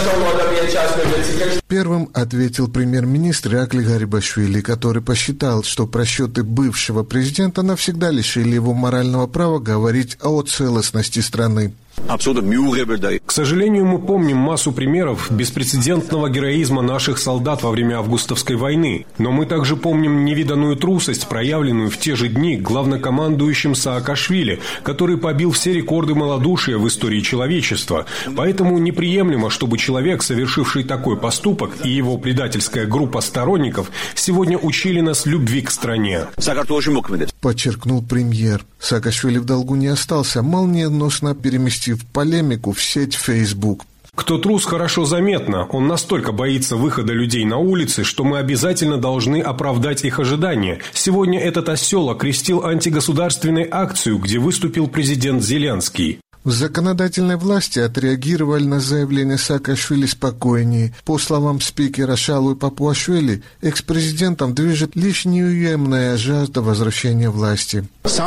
Первым ответил премьер-министр Ираклий Гарибашвили, который посчитал, что просчеты бывшего президента навсегда лишили его морального права говорить о целостности страны. К сожалению, мы помним массу примеров беспрецедентного героизма наших солдат во время Августовской войны, но мы также помним невиданную трусость, проявленную в те же дни главнокомандующим Саакашвили, который побил все рекорды малодушия в истории человечества. Поэтому неприемлемо, чтобы человек, совершивший такой поступок, и его предательская группа сторонников сегодня учили нас любви к стране. Подчеркнул премьер. Саакашвили в долгу не остался, молниеносно переместив полемику в сеть Facebook. Кто трус, хорошо заметно. Он настолько боится выхода людей на улицы, что мы обязательно должны оправдать их ожидания. Сегодня этот осел окрестил антигосударственной акцию, где выступил президент Зеленский. В законодательной власти отреагировали на заявление Саакашвили спокойнее. По словам спикера Шалуи Папуашвили, экс-президентом движет лишь неуемная жажда возвращения власти.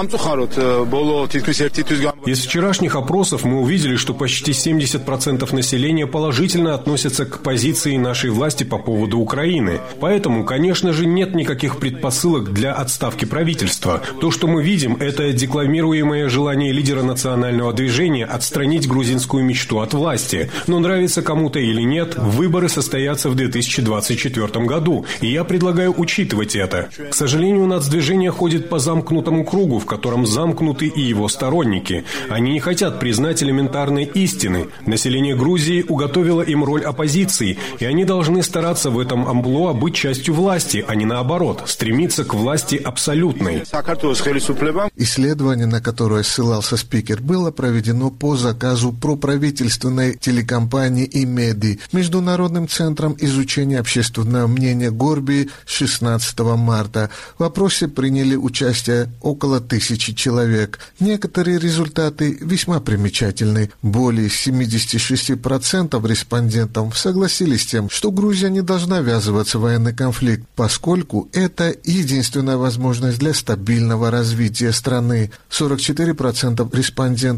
Из вчерашних опросов мы увидели, что почти семьдесят процентов населения положительно относятся к позиции нашей власти по поводу Украины. Поэтому, конечно же, нет никаких предпосылок для отставки правительства. То, что мы видим, это декламируемое желание лидера национального движения отстранить грузинскую мечту от власти. Но нравится кому-то или нет, выборы состоятся в две тысячи двадцать четвёртом году, и я предлагаю учитывать это. К сожалению, нацдвижение ходит по замкнутому кругу, в котором замкнуты и его сторонники. Они не хотят признать элементарной истины. Население Грузии уготовило им роль оппозиции, и они должны стараться в этом амплуа быть частью власти, а не наоборот, стремиться к власти абсолютной. Исследование, на которое ссылался спикер, было проведено по заказу проправительственной телекомпании «Имеди» Международным центром изучения общественного мнения Горби шестнадцатого марта. В опросе приняли участие около тысячи человек. Некоторые результаты весьма примечательны. Более семьдесят шесть процентов респондентов согласились с тем, что Грузия не должна ввязываться в военный конфликт, поскольку это единственная возможность для стабильного развития страны. сорок четыре процента респондентов сочли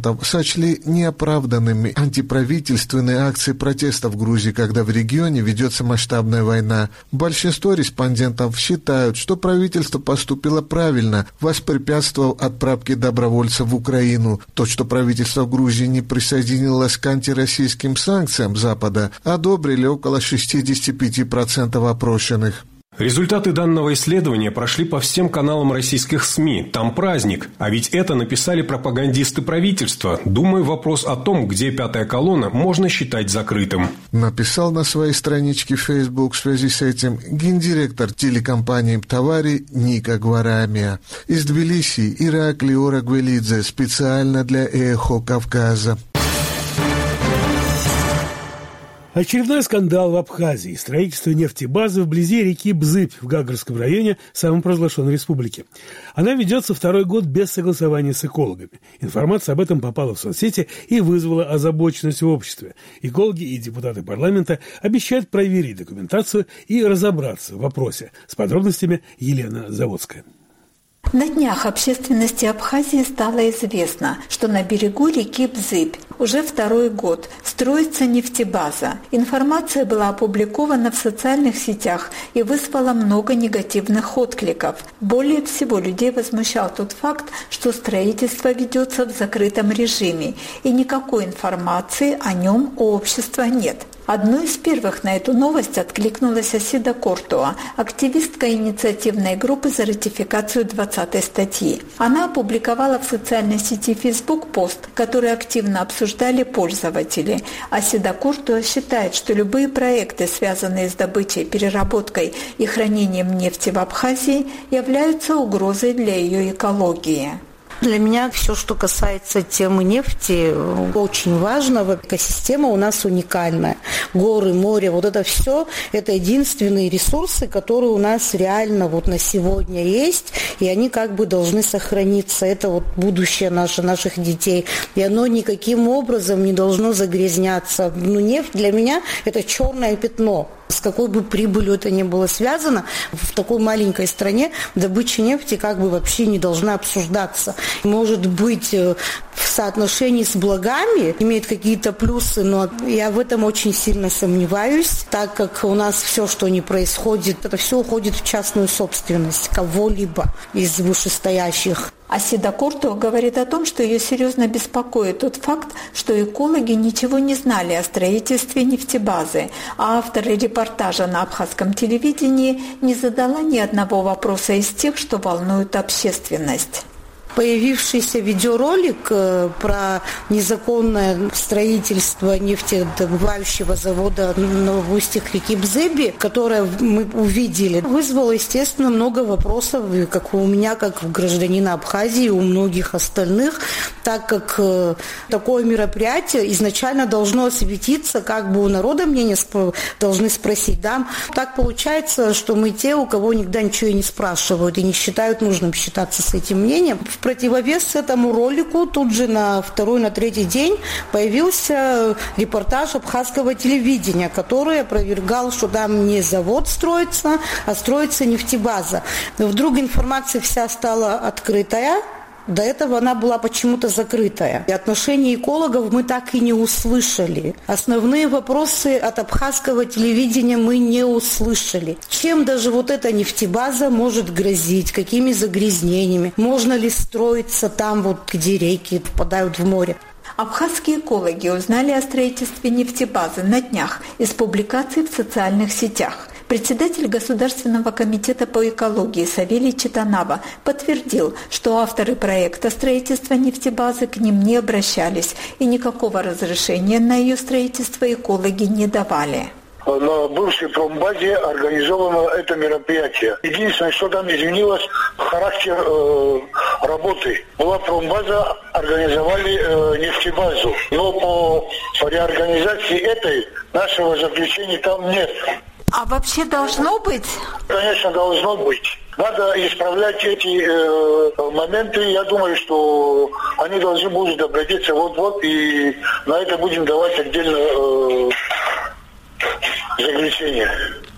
сочли неоправданными антиправительственные акции протеста в Грузии, когда в регионе ведется масштабная война. Большинство респондентов считают, что правительство поступило правильно, воспрепятствовав отправке добровольцев в Украину. То, что правительство Грузии не присоединилось к антироссийским санкциям Запада, одобрили около шестьдесят пять процентов опрошенных. Результаты данного исследования прошли по всем каналам российских СМИ. Там праздник. А ведь это написали пропагандисты правительства. Думаю, вопрос о том, где пятая колонна, можно считать закрытым. Написал на своей страничке в Facebook в связи с этим гендиректор телекомпании «Товари» Ника Гварамия. Из Тбилиси Иракли Орагвелидзе специально для «Эхо Кавказа». Очередной скандал в Абхазии. Строительство нефтебазы вблизи реки Бзыбь в Гагарском районе самопровозглашенной республики. Она ведется второй год без согласования с экологами. Информация об этом попала в соцсети и вызвала озабоченность в обществе. Экологи и депутаты парламента обещают проверить документацию и разобраться в вопросе. С подробностями Елена Заводская. На днях общественности Абхазии стало известно, что на берегу реки Бзыбь уже второй год строится нефтебаза. Информация была опубликована в социальных сетях и вызвала много негативных откликов. Более всего людей возмущал тот факт, что строительство ведется в закрытом режиме, и никакой информации о нем у общества нет. Одной из первых на эту новость откликнулась Асида Кортуа, активистка инициативной группы за ратификацию двадцатой статьи. Она опубликовала в социальной сети Facebook пост, который активно обсуждали пользователи. Асида Кортуа считает, что любые проекты, связанные с добычей, переработкой и хранением нефти в Абхазии, являются угрозой для ее экологии. Для меня все, что касается темы нефти, очень важно. Экосистема у нас уникальная. Горы, море, вот это все, это единственные ресурсы, которые у нас реально вот на сегодня есть, и они как бы должны сохраниться. Это вот будущее наше, наших детей. И оно никаким образом не должно загрязняться. Ну, нефть для меня это черное пятно. С какой бы прибылью это ни было связано, в такой маленькой стране добыча нефти как бы вообще не должна обсуждаться. Может быть, в соотношении с благами имеет какие-то плюсы, но я в этом очень сильно сомневаюсь, так как у нас все, что не происходит, это все уходит в частную собственность кого-либо из вышестоящих. Асида Кортуа говорит о том, что ее серьезно беспокоит тот факт, что экологи ничего не знали о строительстве нефтебазы, а авторы репортажа на абхазском телевидении не задала ни одного вопроса из тех, что волнуют общественность. Появившийся видеоролик про незаконное строительство нефтедобывающего завода в устьях реки Бзыби, которое мы увидели, вызвало, естественно, много вопросов, как у меня, как у гражданина Абхазии, и у многих остальных, так как такое мероприятие изначально должно осветиться, как бы у народа мнение должны спросить. Да? Так получается, что мы те, у кого никогда ничего и не спрашивают, и не считают нужным считаться с этим мнением. В противовес этому ролику тут же на второй, на третий день появился репортаж абхазского телевидения, который опровергал, что там не завод строится, а строится нефтебаза. Вдруг информация вся стала открытая. До этого она была почему-то закрытая. И отношение экологов мы так и не услышали. Основные вопросы от абхазского телевидения мы не услышали. Чем даже вот эта нефтебаза может грозить? Какими загрязнениями? Можно ли строиться там, вот, где реки впадают в море? Абхазские экологи узнали о строительстве нефтебазы на днях из публикаций в социальных сетях. Председатель Государственного комитета по экологии Савелий Читанава подтвердил, что авторы проекта строительства нефтебазы к ним не обращались и никакого разрешения на ее строительство экологи не давали. На бывшей промбазе организовано это мероприятие. Единственное, что там изменилось, характер э, работы. Была промбаза, организовали э, нефтебазу. Но по, по реорганизации этой нашего заключения там нет. А вообще должно быть? Конечно, должно быть. Надо исправлять эти э, моменты. Я думаю, что они должны будут обратиться вот-вот, и на это будем давать отдельно э, заключение.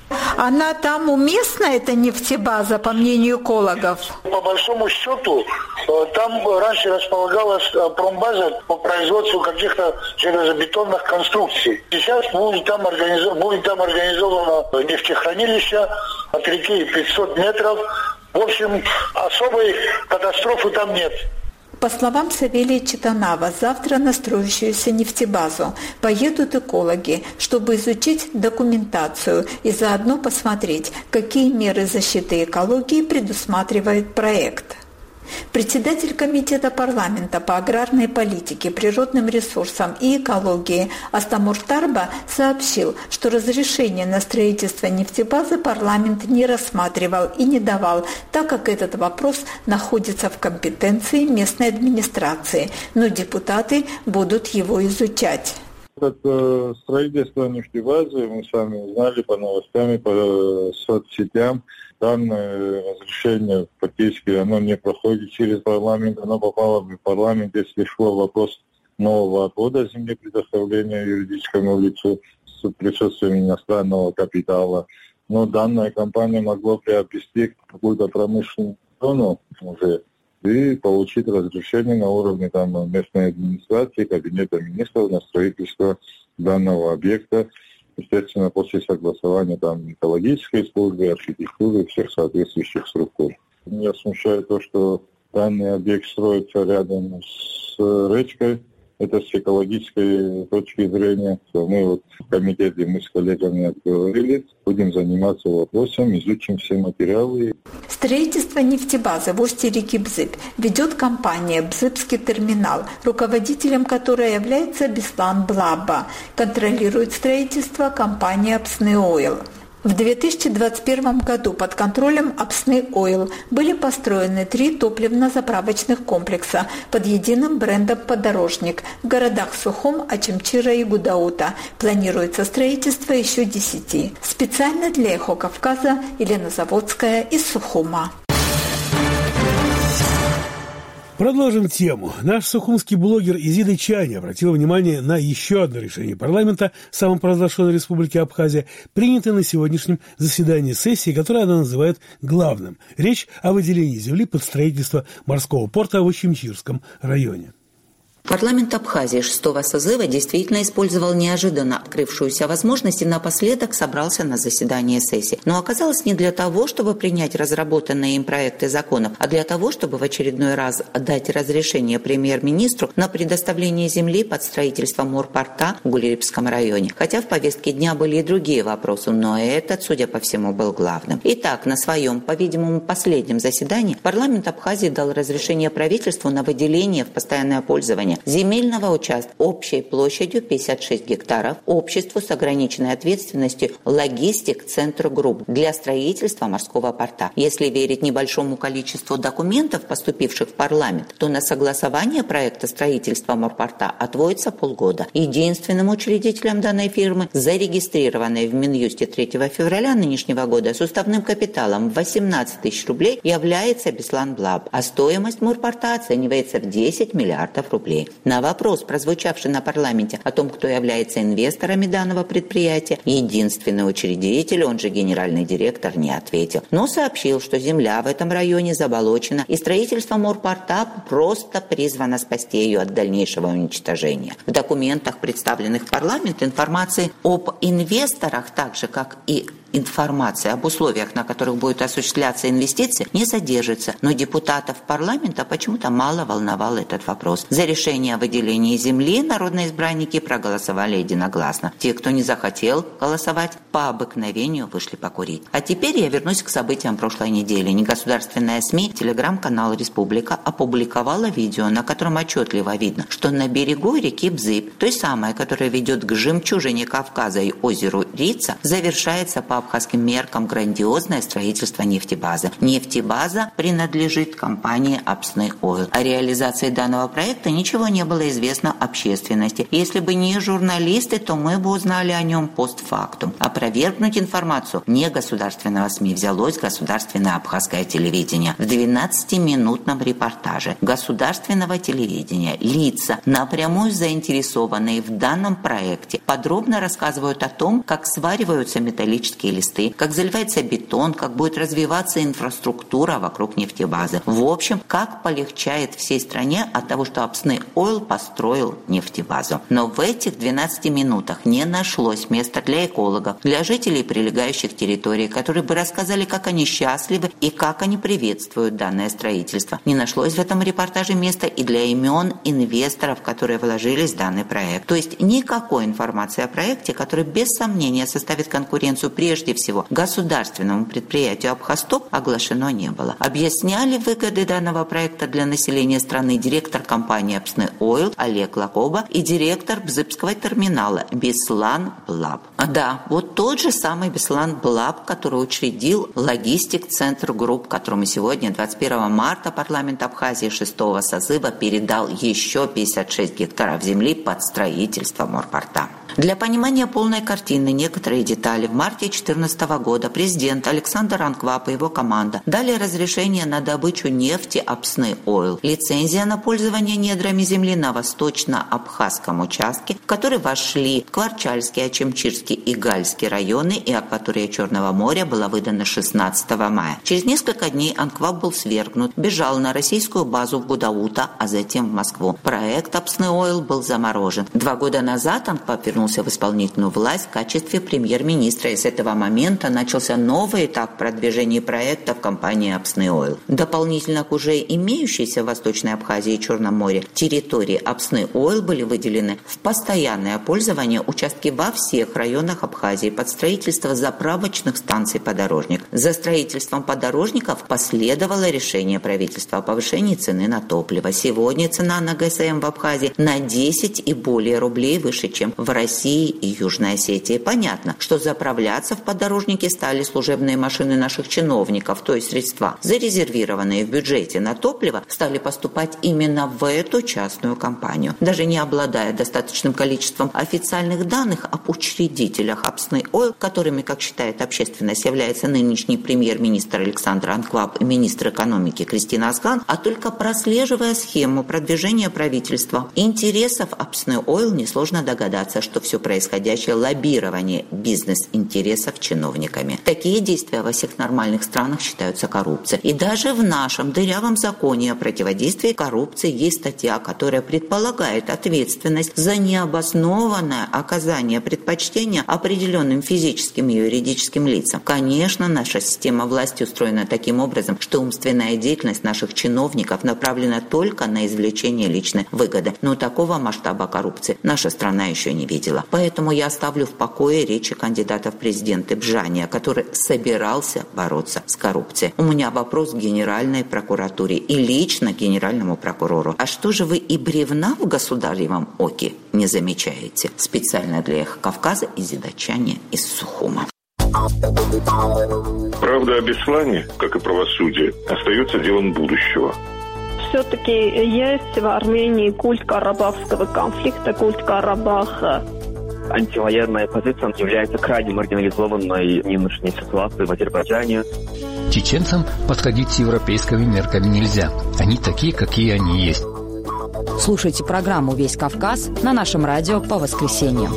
Она там уместна, эта нефтебаза, по мнению экологов? По большому счету, там раньше располагалась промбаза по производству каких-то железобетонных конструкций. Сейчас будет там, организов... будет там организовано нефтехранилище от реки пятьсот метров. В общем, особой катастрофы там нет. По словам Савелия Читанава, завтра на строящуюся нефтебазу поедут экологи, чтобы изучить документацию и заодно посмотреть, какие меры защиты экологии предусматривает проект. Председатель Комитета парламента по аграрной политике, природным ресурсам и экологии Астамур Тарба сообщил, что разрешение на строительство нефтебазы парламент не рассматривал и не давал, так как этот вопрос находится в компетенции местной администрации, но депутаты будут его изучать. Это строительство нефтебазы, мы сами знали по новостям, по соцсетям. Данное разрешение фактически оно не проходит через парламент, оно попало в парламент, если шло вопрос нового отвода земли предоставления юридическому лицу с присутствием иностранного капитала. Но данная компания могла приобрести какую-то промышленную зону уже и получить разрешение на уровне там, местной администрации, кабинета министров на строительство данного объекта. Естественно, после согласования там экологической службы, архитектуры и всех соответствующих структур. Меня смущает то, что данный объект строится рядом с речкой. Это с экологической точки зрения. Мы вот в комитете, мы с коллегами обговорили, будем заниматься вопросом, изучим все материалы. Строительство нефтебазы в устье реки Бзыб ведет компания «Бзыбский терминал», руководителем которой является Беслан Блаба. Контролирует строительство компания «Апсны Ойл». В две тысячи двадцать первом году под контролем Апсны Ойл были построены три топливно-заправочных комплекса под единым брендом «Подорожник» в городах Сухум, Ачамчира и Гудаута. Планируется строительство еще десяти. Специально для «Эхо Кавказа» Елена Заводская из Сухума. Продолжим тему. Наш сухумский блогер Изида Чани обратил внимание на еще одно решение парламента самопровозглашенной республики Абхазия, принятое на сегодняшнем заседании сессии, которое она называет главным. Речь о выделении земли под строительство морского порта в Ачамчирском районе. Парламент Абхазии шестого созыва действительно использовал неожиданно открывшуюся возможность и напоследок собрался на заседание сессии. Но оказалось не для того, чтобы принять разработанные им проекты законов, а для того, чтобы в очередной раз дать разрешение премьер-министру на предоставление земли под строительство морпорта в Гулерипском районе. Хотя в повестке дня были и другие вопросы, но этот, судя по всему, был главным. Итак, на своем, по-видимому, последнем заседании парламент Абхазии дал разрешение правительству на выделение в постоянное пользование земельного участка общей площадью пятьдесят шесть гектаров обществу с ограниченной ответственностью «Логистик Центр Групп» для строительства морского порта. Если верить небольшому количеству документов, поступивших в парламент, то на согласование проекта строительства морпорта отводится полгода. Единственным учредителем данной фирмы, зарегистрированной в Минюсте третьего февраля нынешнего года с уставным капиталом в восемнадцать тысяч рублей, является Беслан Блаб, а стоимость морпорта оценивается в десять миллиардов рублей. На вопрос, прозвучавший на парламенте о том, кто является инвесторами данного предприятия, единственный учредитель, он же генеральный директор, не ответил, но сообщил, что земля в этом районе заболочена, и строительство морпорта просто призвано спасти ее от дальнейшего уничтожения. В документах, представленных в парламент, информации об инвесторах, так же как и информация об условиях, на которых будут осуществляться инвестиции, не содержится, но депутатов парламента почему-то мало волновал этот вопрос. За решение о выделении земли народные избранники проголосовали единогласно. Те, кто не захотел голосовать, по обыкновению вышли покурить. А теперь я вернусь к событиям прошлой недели. Негосударственная СМИ, телеграм-канал «Республика» опубликовала видео, на котором отчетливо видно, что на берегу реки Бзыб, той самой, которая ведет к жемчужине Кавказа и озеру Рица, завершается по абхазским меркам грандиозное строительство нефтебазы. Нефтебаза принадлежит компании Апсны Ойл. О реализации данного проекта ничего не было известно общественности. Если бы не журналисты, то мы бы узнали о нем постфактум. Опровергнуть информацию негосударственного СМИ взялось государственное абхазское телевидение. В двенадцатиминутном репортаже государственного телевидения лица, напрямую заинтересованные в данном проекте, подробно рассказывают о том, как свариваются металлические эти листы, как заливается бетон, как будет развиваться инфраструктура вокруг нефтебазы. В общем, как полегчает всей стране от того, что Апсны Ойл построил нефтебазу. Но в этих двенадцати минутах не нашлось места для экологов, для жителей прилегающих территорий, которые бы рассказали, как они счастливы и как они приветствуют данное строительство. Не нашлось в этом репортаже места и для имен инвесторов, которые вложились в данный проект. То есть никакой информации о проекте, который без сомнения составит конкуренцию прежде всего государственному предприятию «Абхазтоп», оглашено не было. Объясняли выгоды данного проекта для населения страны директор компании «Апсны Ойл» Олег Лакоба и директор Бзыбского терминала Беслан Блаб. Да, вот тот же самый Беслан Блаб, который учредил логистик-центр групп, которому сегодня, двадцать первого марта, парламент Абхазии шестого созыва передал еще пятьдесят шесть гектаров земли под строительство морпорта. Для понимания полной картины некоторые детали в марте две тысячи четырнадцатого года президент Александр Анквап и его команда дали разрешение на добычу нефти Апсны Ойл. Лицензия на пользование недрами земли на восточно-абхазском участке, в который вошли Кварчальский, Ачимчирский и Гальский районы и акватория Черного моря, была выдана шестнадцатого мая. Через несколько дней Анквап был свергнут, бежал на российскую базу в Гудаута, а затем в Москву. Проект Апсны Ойл был заморожен. Два года назад Анквап вернулся в исполнительную власть в качестве премьер-министра, и с этого момента начался новый этап продвижения проекта в компании Апсны Ойл. Дополнительно к уже имеющейся в Восточной Абхазии и Черном море территории Апсны Ойл были выделены в постоянное пользование участки во всех районах Абхазии под строительство заправочных станций «Подорожник». За строительством подорожников последовало решение правительства о повышении цены на топливо. Сегодня цена на ГСМ в Абхазии на десять и более рублей выше, чем в России и Южной Осетии. Понятно, что заправляться в подорожнике стали служебные машины наших чиновников, то есть средства, зарезервированные в бюджете на топливо, стали поступать именно в эту частную компанию. Даже не обладая достаточным количеством официальных данных об учредителях Апсны Ойл, которыми, как считает общественность, является нынешний премьер-министр Александр Анквап и министр экономики Кристина Асган, а только прослеживая схему продвижения правительства интересов Апсны Ойл, несложно догадаться, что все происходящее лоббирование бизнес-интересов чиновниками. Такие действия во всех нормальных странах считаются коррупцией. И даже в нашем дырявом законе о противодействии коррупции есть статья, которая предполагает ответственность за необоснованное оказание предпочтения определенным физическим и юридическим лицам. Конечно, наша система власти устроена таким образом, что умственная деятельность наших чиновников направлена только на извлечение личной выгоды. Но такого масштаба коррупции наша страна еще не видела. Поэтому я оставлю в покое речи кандидата в президенты Бжания, который собирался бороться с коррупцией. У меня вопрос к Генеральной прокуратуре и лично генеральному прокурору. А что же вы и бревна в государевом оке не замечаете? Специально для Эхо Кавказа из Дачане из Сухума. Правда о Беслане, как и правосудие, остается делом будущего. Все-таки есть в Армении культ карабахского конфликта, культ Карабаха. Антивоенная позиция является крайне маргинализованной в нынешней ситуации в Азербайджане. Чеченцам подходить с европейскими мерками нельзя. Они такие, какие они есть. Слушайте программу «Весь Кавказ» на нашем радио по воскресеньям.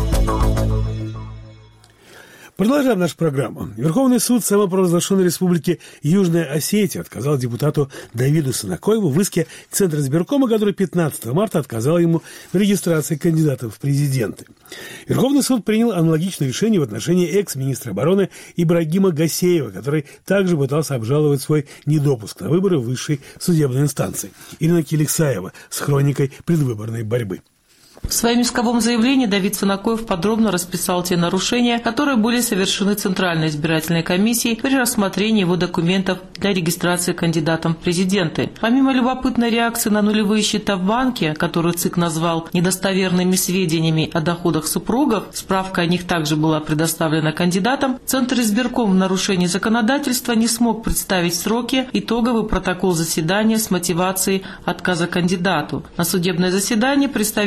Продолжаем нашу программу. Верховный суд самопровозглашенной республики Южная Осетия отказал депутату Давиду Санакоеву в иске к Центризбиркома, который пятнадцатого марта отказал ему в регистрации кандидатов в президенты. Верховный суд принял аналогичное решение в отношении экс-министра обороны Ибрагима Гасеева, который также пытался обжаловать свой недопуск на выборы в высшей судебной инстанции. Ирина Келексаева с хроникой предвыборной борьбы. В своем исковом заявлении Давид Санакоев подробно расписал те нарушения, которые были совершены Центральной избирательной комиссией при рассмотрении его документов для регистрации кандидатом в президенты. Помимо любопытной реакции на нулевые счета в банке, которую ЦИК назвал недостоверными сведениями о доходах супругов, справка о них также была предоставлена кандидатам, Центр избирком в нарушении законодательства не смог представить в сроки итоговый протокол заседания с мотивацией отказа кандидату. На судебное заседание представители ЦИК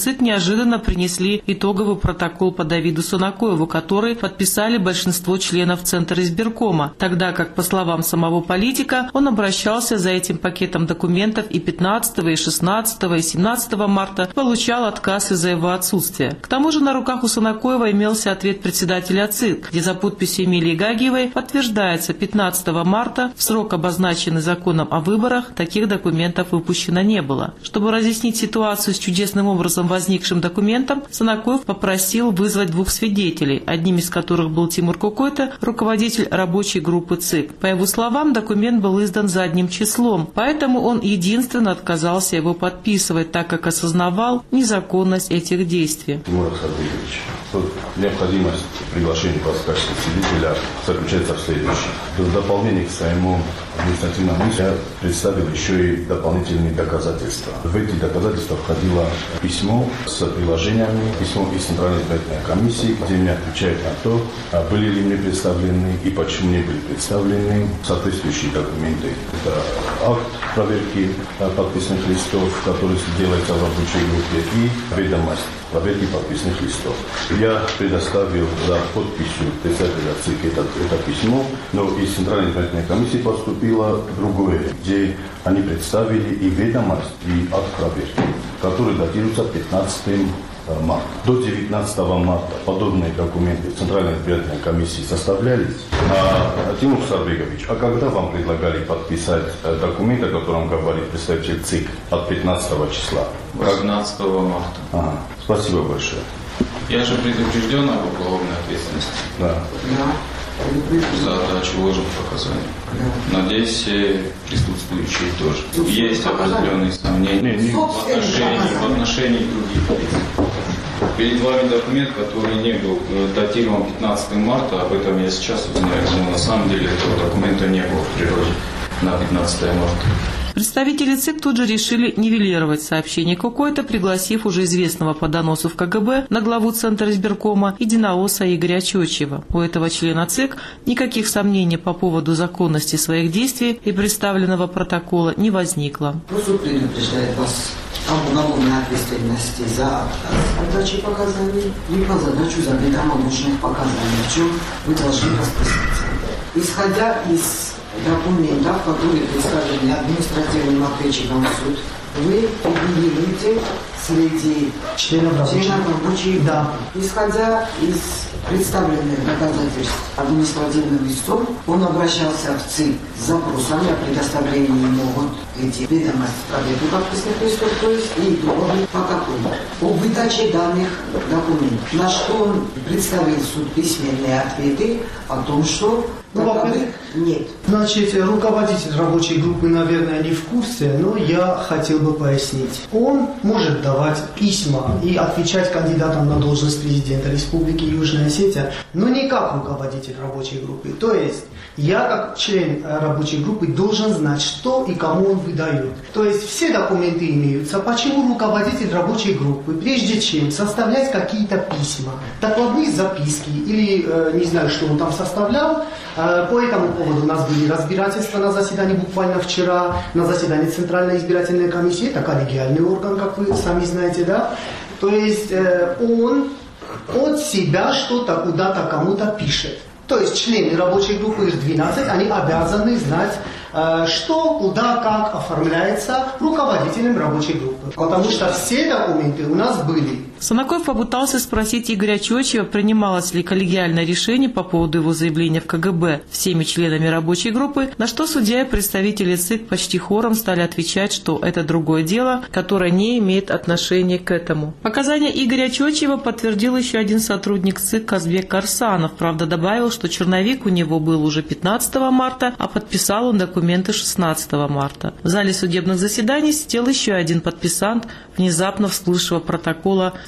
ЦИК неожиданно принесли итоговый протокол по Давиду Сунакоеву, который подписали большинство членов Центра избиркома, тогда как, по словам самого политика, он обращался за этим пакетом документов и пятнадцатого, и шестнадцатого, и семнадцатого марта, получал отказ из-за его отсутствия. К тому же на руках у Сунакоева имелся ответ председателя ЦИК, где за подписью Эмилии Гагиевой подтверждается: пятнадцатого марта, в срок, обозначенный законом о выборах, таких документов выпущено не было. Чтобы разъяснить ситуацию с чудесным образом возникшим документом, Сунакоев попросил вызвать двух свидетелей, одним из которых был Тимур Кокойто, руководитель рабочей группы ЦИК. По его словам, документ был издан задним числом, поэтому он единственно отказался его подписывать, так как осознавал незаконность этих действий. Тимур Асхатович, необходимость приглашения вас в качестве свидетеля заключается в следующем. В дополнение к своему административному иску я представил еще и дополнительные доказательства. В эти доказательства входило письмо с приложениями, письмо из Центральной избирательной комиссии, где мне отвечают на то, были ли мне представлены и почему не были представлены соответствующие документы. Это акт проверки подписных листов, который делается в рабочей группе, и ведомость проверки подписных листов. Я предоставил за подписью председателя ЦИК это, это письмо, но из Центральной избирательной комиссии поступило другое, где они представили и ведомость, и акт проверки, который датируется пятнадцатого марта. До девятнадцатого марта подобные документы в Центральной избирательной комиссии составлялись. А, Тимур Сарбегович, а когда вам предлагали подписать документ, о котором говорит представитель ЦИК, от пятнадцатого числа? восемнадцатого марта. Ага. Спасибо большое. Я же предупрежден об уголовной ответственности. Да. За дачу ложных показаний. Да. Надеюсь, все присутствующие тоже. Есть определенные сомнения в отношении, в отношении других лиц. Перед вами документ, который не был датирован пятнадцатого марта, об этом я сейчас узнаю, но на самом деле этого документа не было в природе на пятнадцатого марта. Представители ЦИК тут же решили нивелировать сообщение Кокойто, пригласив уже известного по доносу в КГБ на главу Центра избиркома единоосса Игоря Чочева. У этого члена ЦИК никаких сомнений по поводу законности своих действий и представленного протокола не возникло. Суд предупреждает вас об уголовной ответственности за отказ от дачи показаний и по задачу запрета ложных показаний, в чем вы должны расписаться. Исходя из документов, которые представлены административным ответчиком в суд, вы фигурируете среди членов рабочей, да. Исходя из представленных доказательств административных листов, он обращался в ЦИК с запросами о предоставлении ему вот эти ведомости проверки подписных листов, то есть и итоговый протокол о выдаче данных документов, на что он представил в суд письменные ответы о том, что таковых нет. Значит, руководитель рабочей группы, наверное, не в курсе, но я хотел бы пояснить. Он может давать письма и отвечать кандидатам на должность президента Республики Южная Осетия, но не как руководитель рабочей группы. То есть я, как член рабочей группы, должен знать, что и кому он выдает. То есть все документы имеются. Почему руководитель рабочей группы, прежде чем составлять какие-то письма, докладные записки или э, не знаю, что он там составлял, э, по этому поводу у нас были разбирательства на заседании буквально вчера, на заседании Центральной избирательной комиссии. Это коллегиальный орган, как вы сами знаете, да? То есть э, он от себя что-то куда-то кому-то пишет. То есть члены рабочей группы, их двенадцать, они обязаны знать, что, куда, как оформляется руководителем рабочей группы. Потому что все документы у нас были. Сунакоев попытался спросить Игоря Чочева, принималось ли коллегиальное решение по поводу его заявления в КГБ всеми членами рабочей группы, на что судья и представители ЦИК почти хором стали отвечать, что это другое дело, которое не имеет отношения к этому. Показания Игоря Чочева подтвердил еще один сотрудник ЦИК Казбек Карсанов, правда добавил, что черновик у него был уже пятнадцатого марта, а подписал он документы шестнадцатого марта. В зале судебных заседаний сидел еще один подписант, внезапно вслышав протокола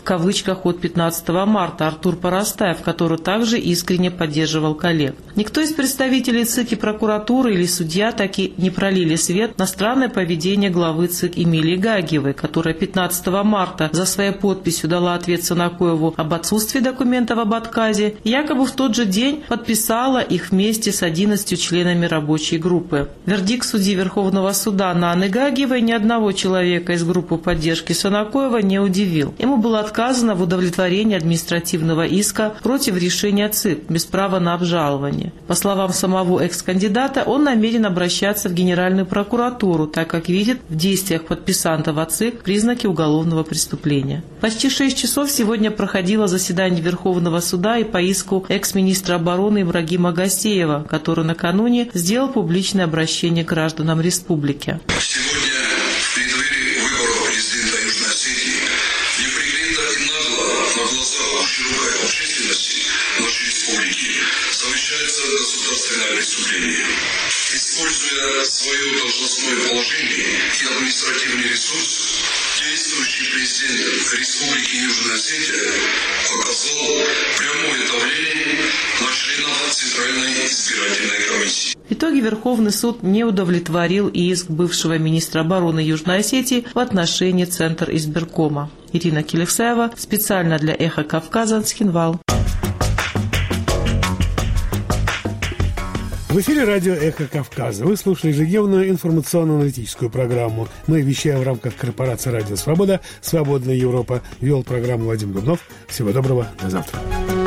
в кавычках от пятнадцатого марта Артур Поростаев, который также искренне поддерживал коллег. Никто из представителей ЦИК и прокуратуры или судья таки не пролили свет на странное поведение главы ЦИК Эмилии Гагиевой, которая пятнадцатого марта за своей подписью дала ответ Цанакоеву об отсутствии документов об отказе, и якобы в тот же день подписала их вместе с одиннадцатью членами рабочей группы. Вердикт судьи Верховного суда Наны Гагиевой ни одного человека из группы поддержки Цанакоева не удивил. Ему было отказано в удовлетворении административного иска против решения ЦИК без права на обжалование. По словам самого экс-кандидата, он намерен обращаться в Генеральную прокуратуру, так как видит в действиях подписантов ЦИК признаки уголовного преступления. Почти шесть часов сегодня проходило заседание Верховного суда и по иску экс-министра обороны Ибрагима Гасеева, который накануне сделал публичное обращение к гражданам республики. Сегодня в преддверии выборов президента Южной Осетии неприкрыто и нагло на глазах у широкой общественности нашей республики совершается государственное преступление. Используя свое должностное положение и административный ресурс, действующий президент Республики Южная Осетия оказал прямое давление на членов Центральной избирательной комиссии. В итоге Верховный суд не удовлетворил иск бывшего министра обороны Южной Осетии в отношении Центра избиркома. Ирина Келексаева, специально для «Эхо Кавказа», Цхинвал. В эфире радио «Эхо Кавказа». Вы слушали ежедневную информационно-аналитическую программу. Мы вещаем в рамках корпорации «Радио Свобода». «Свободная Европа». Вел программу Вадим Дубнов. Всего доброго. До завтра.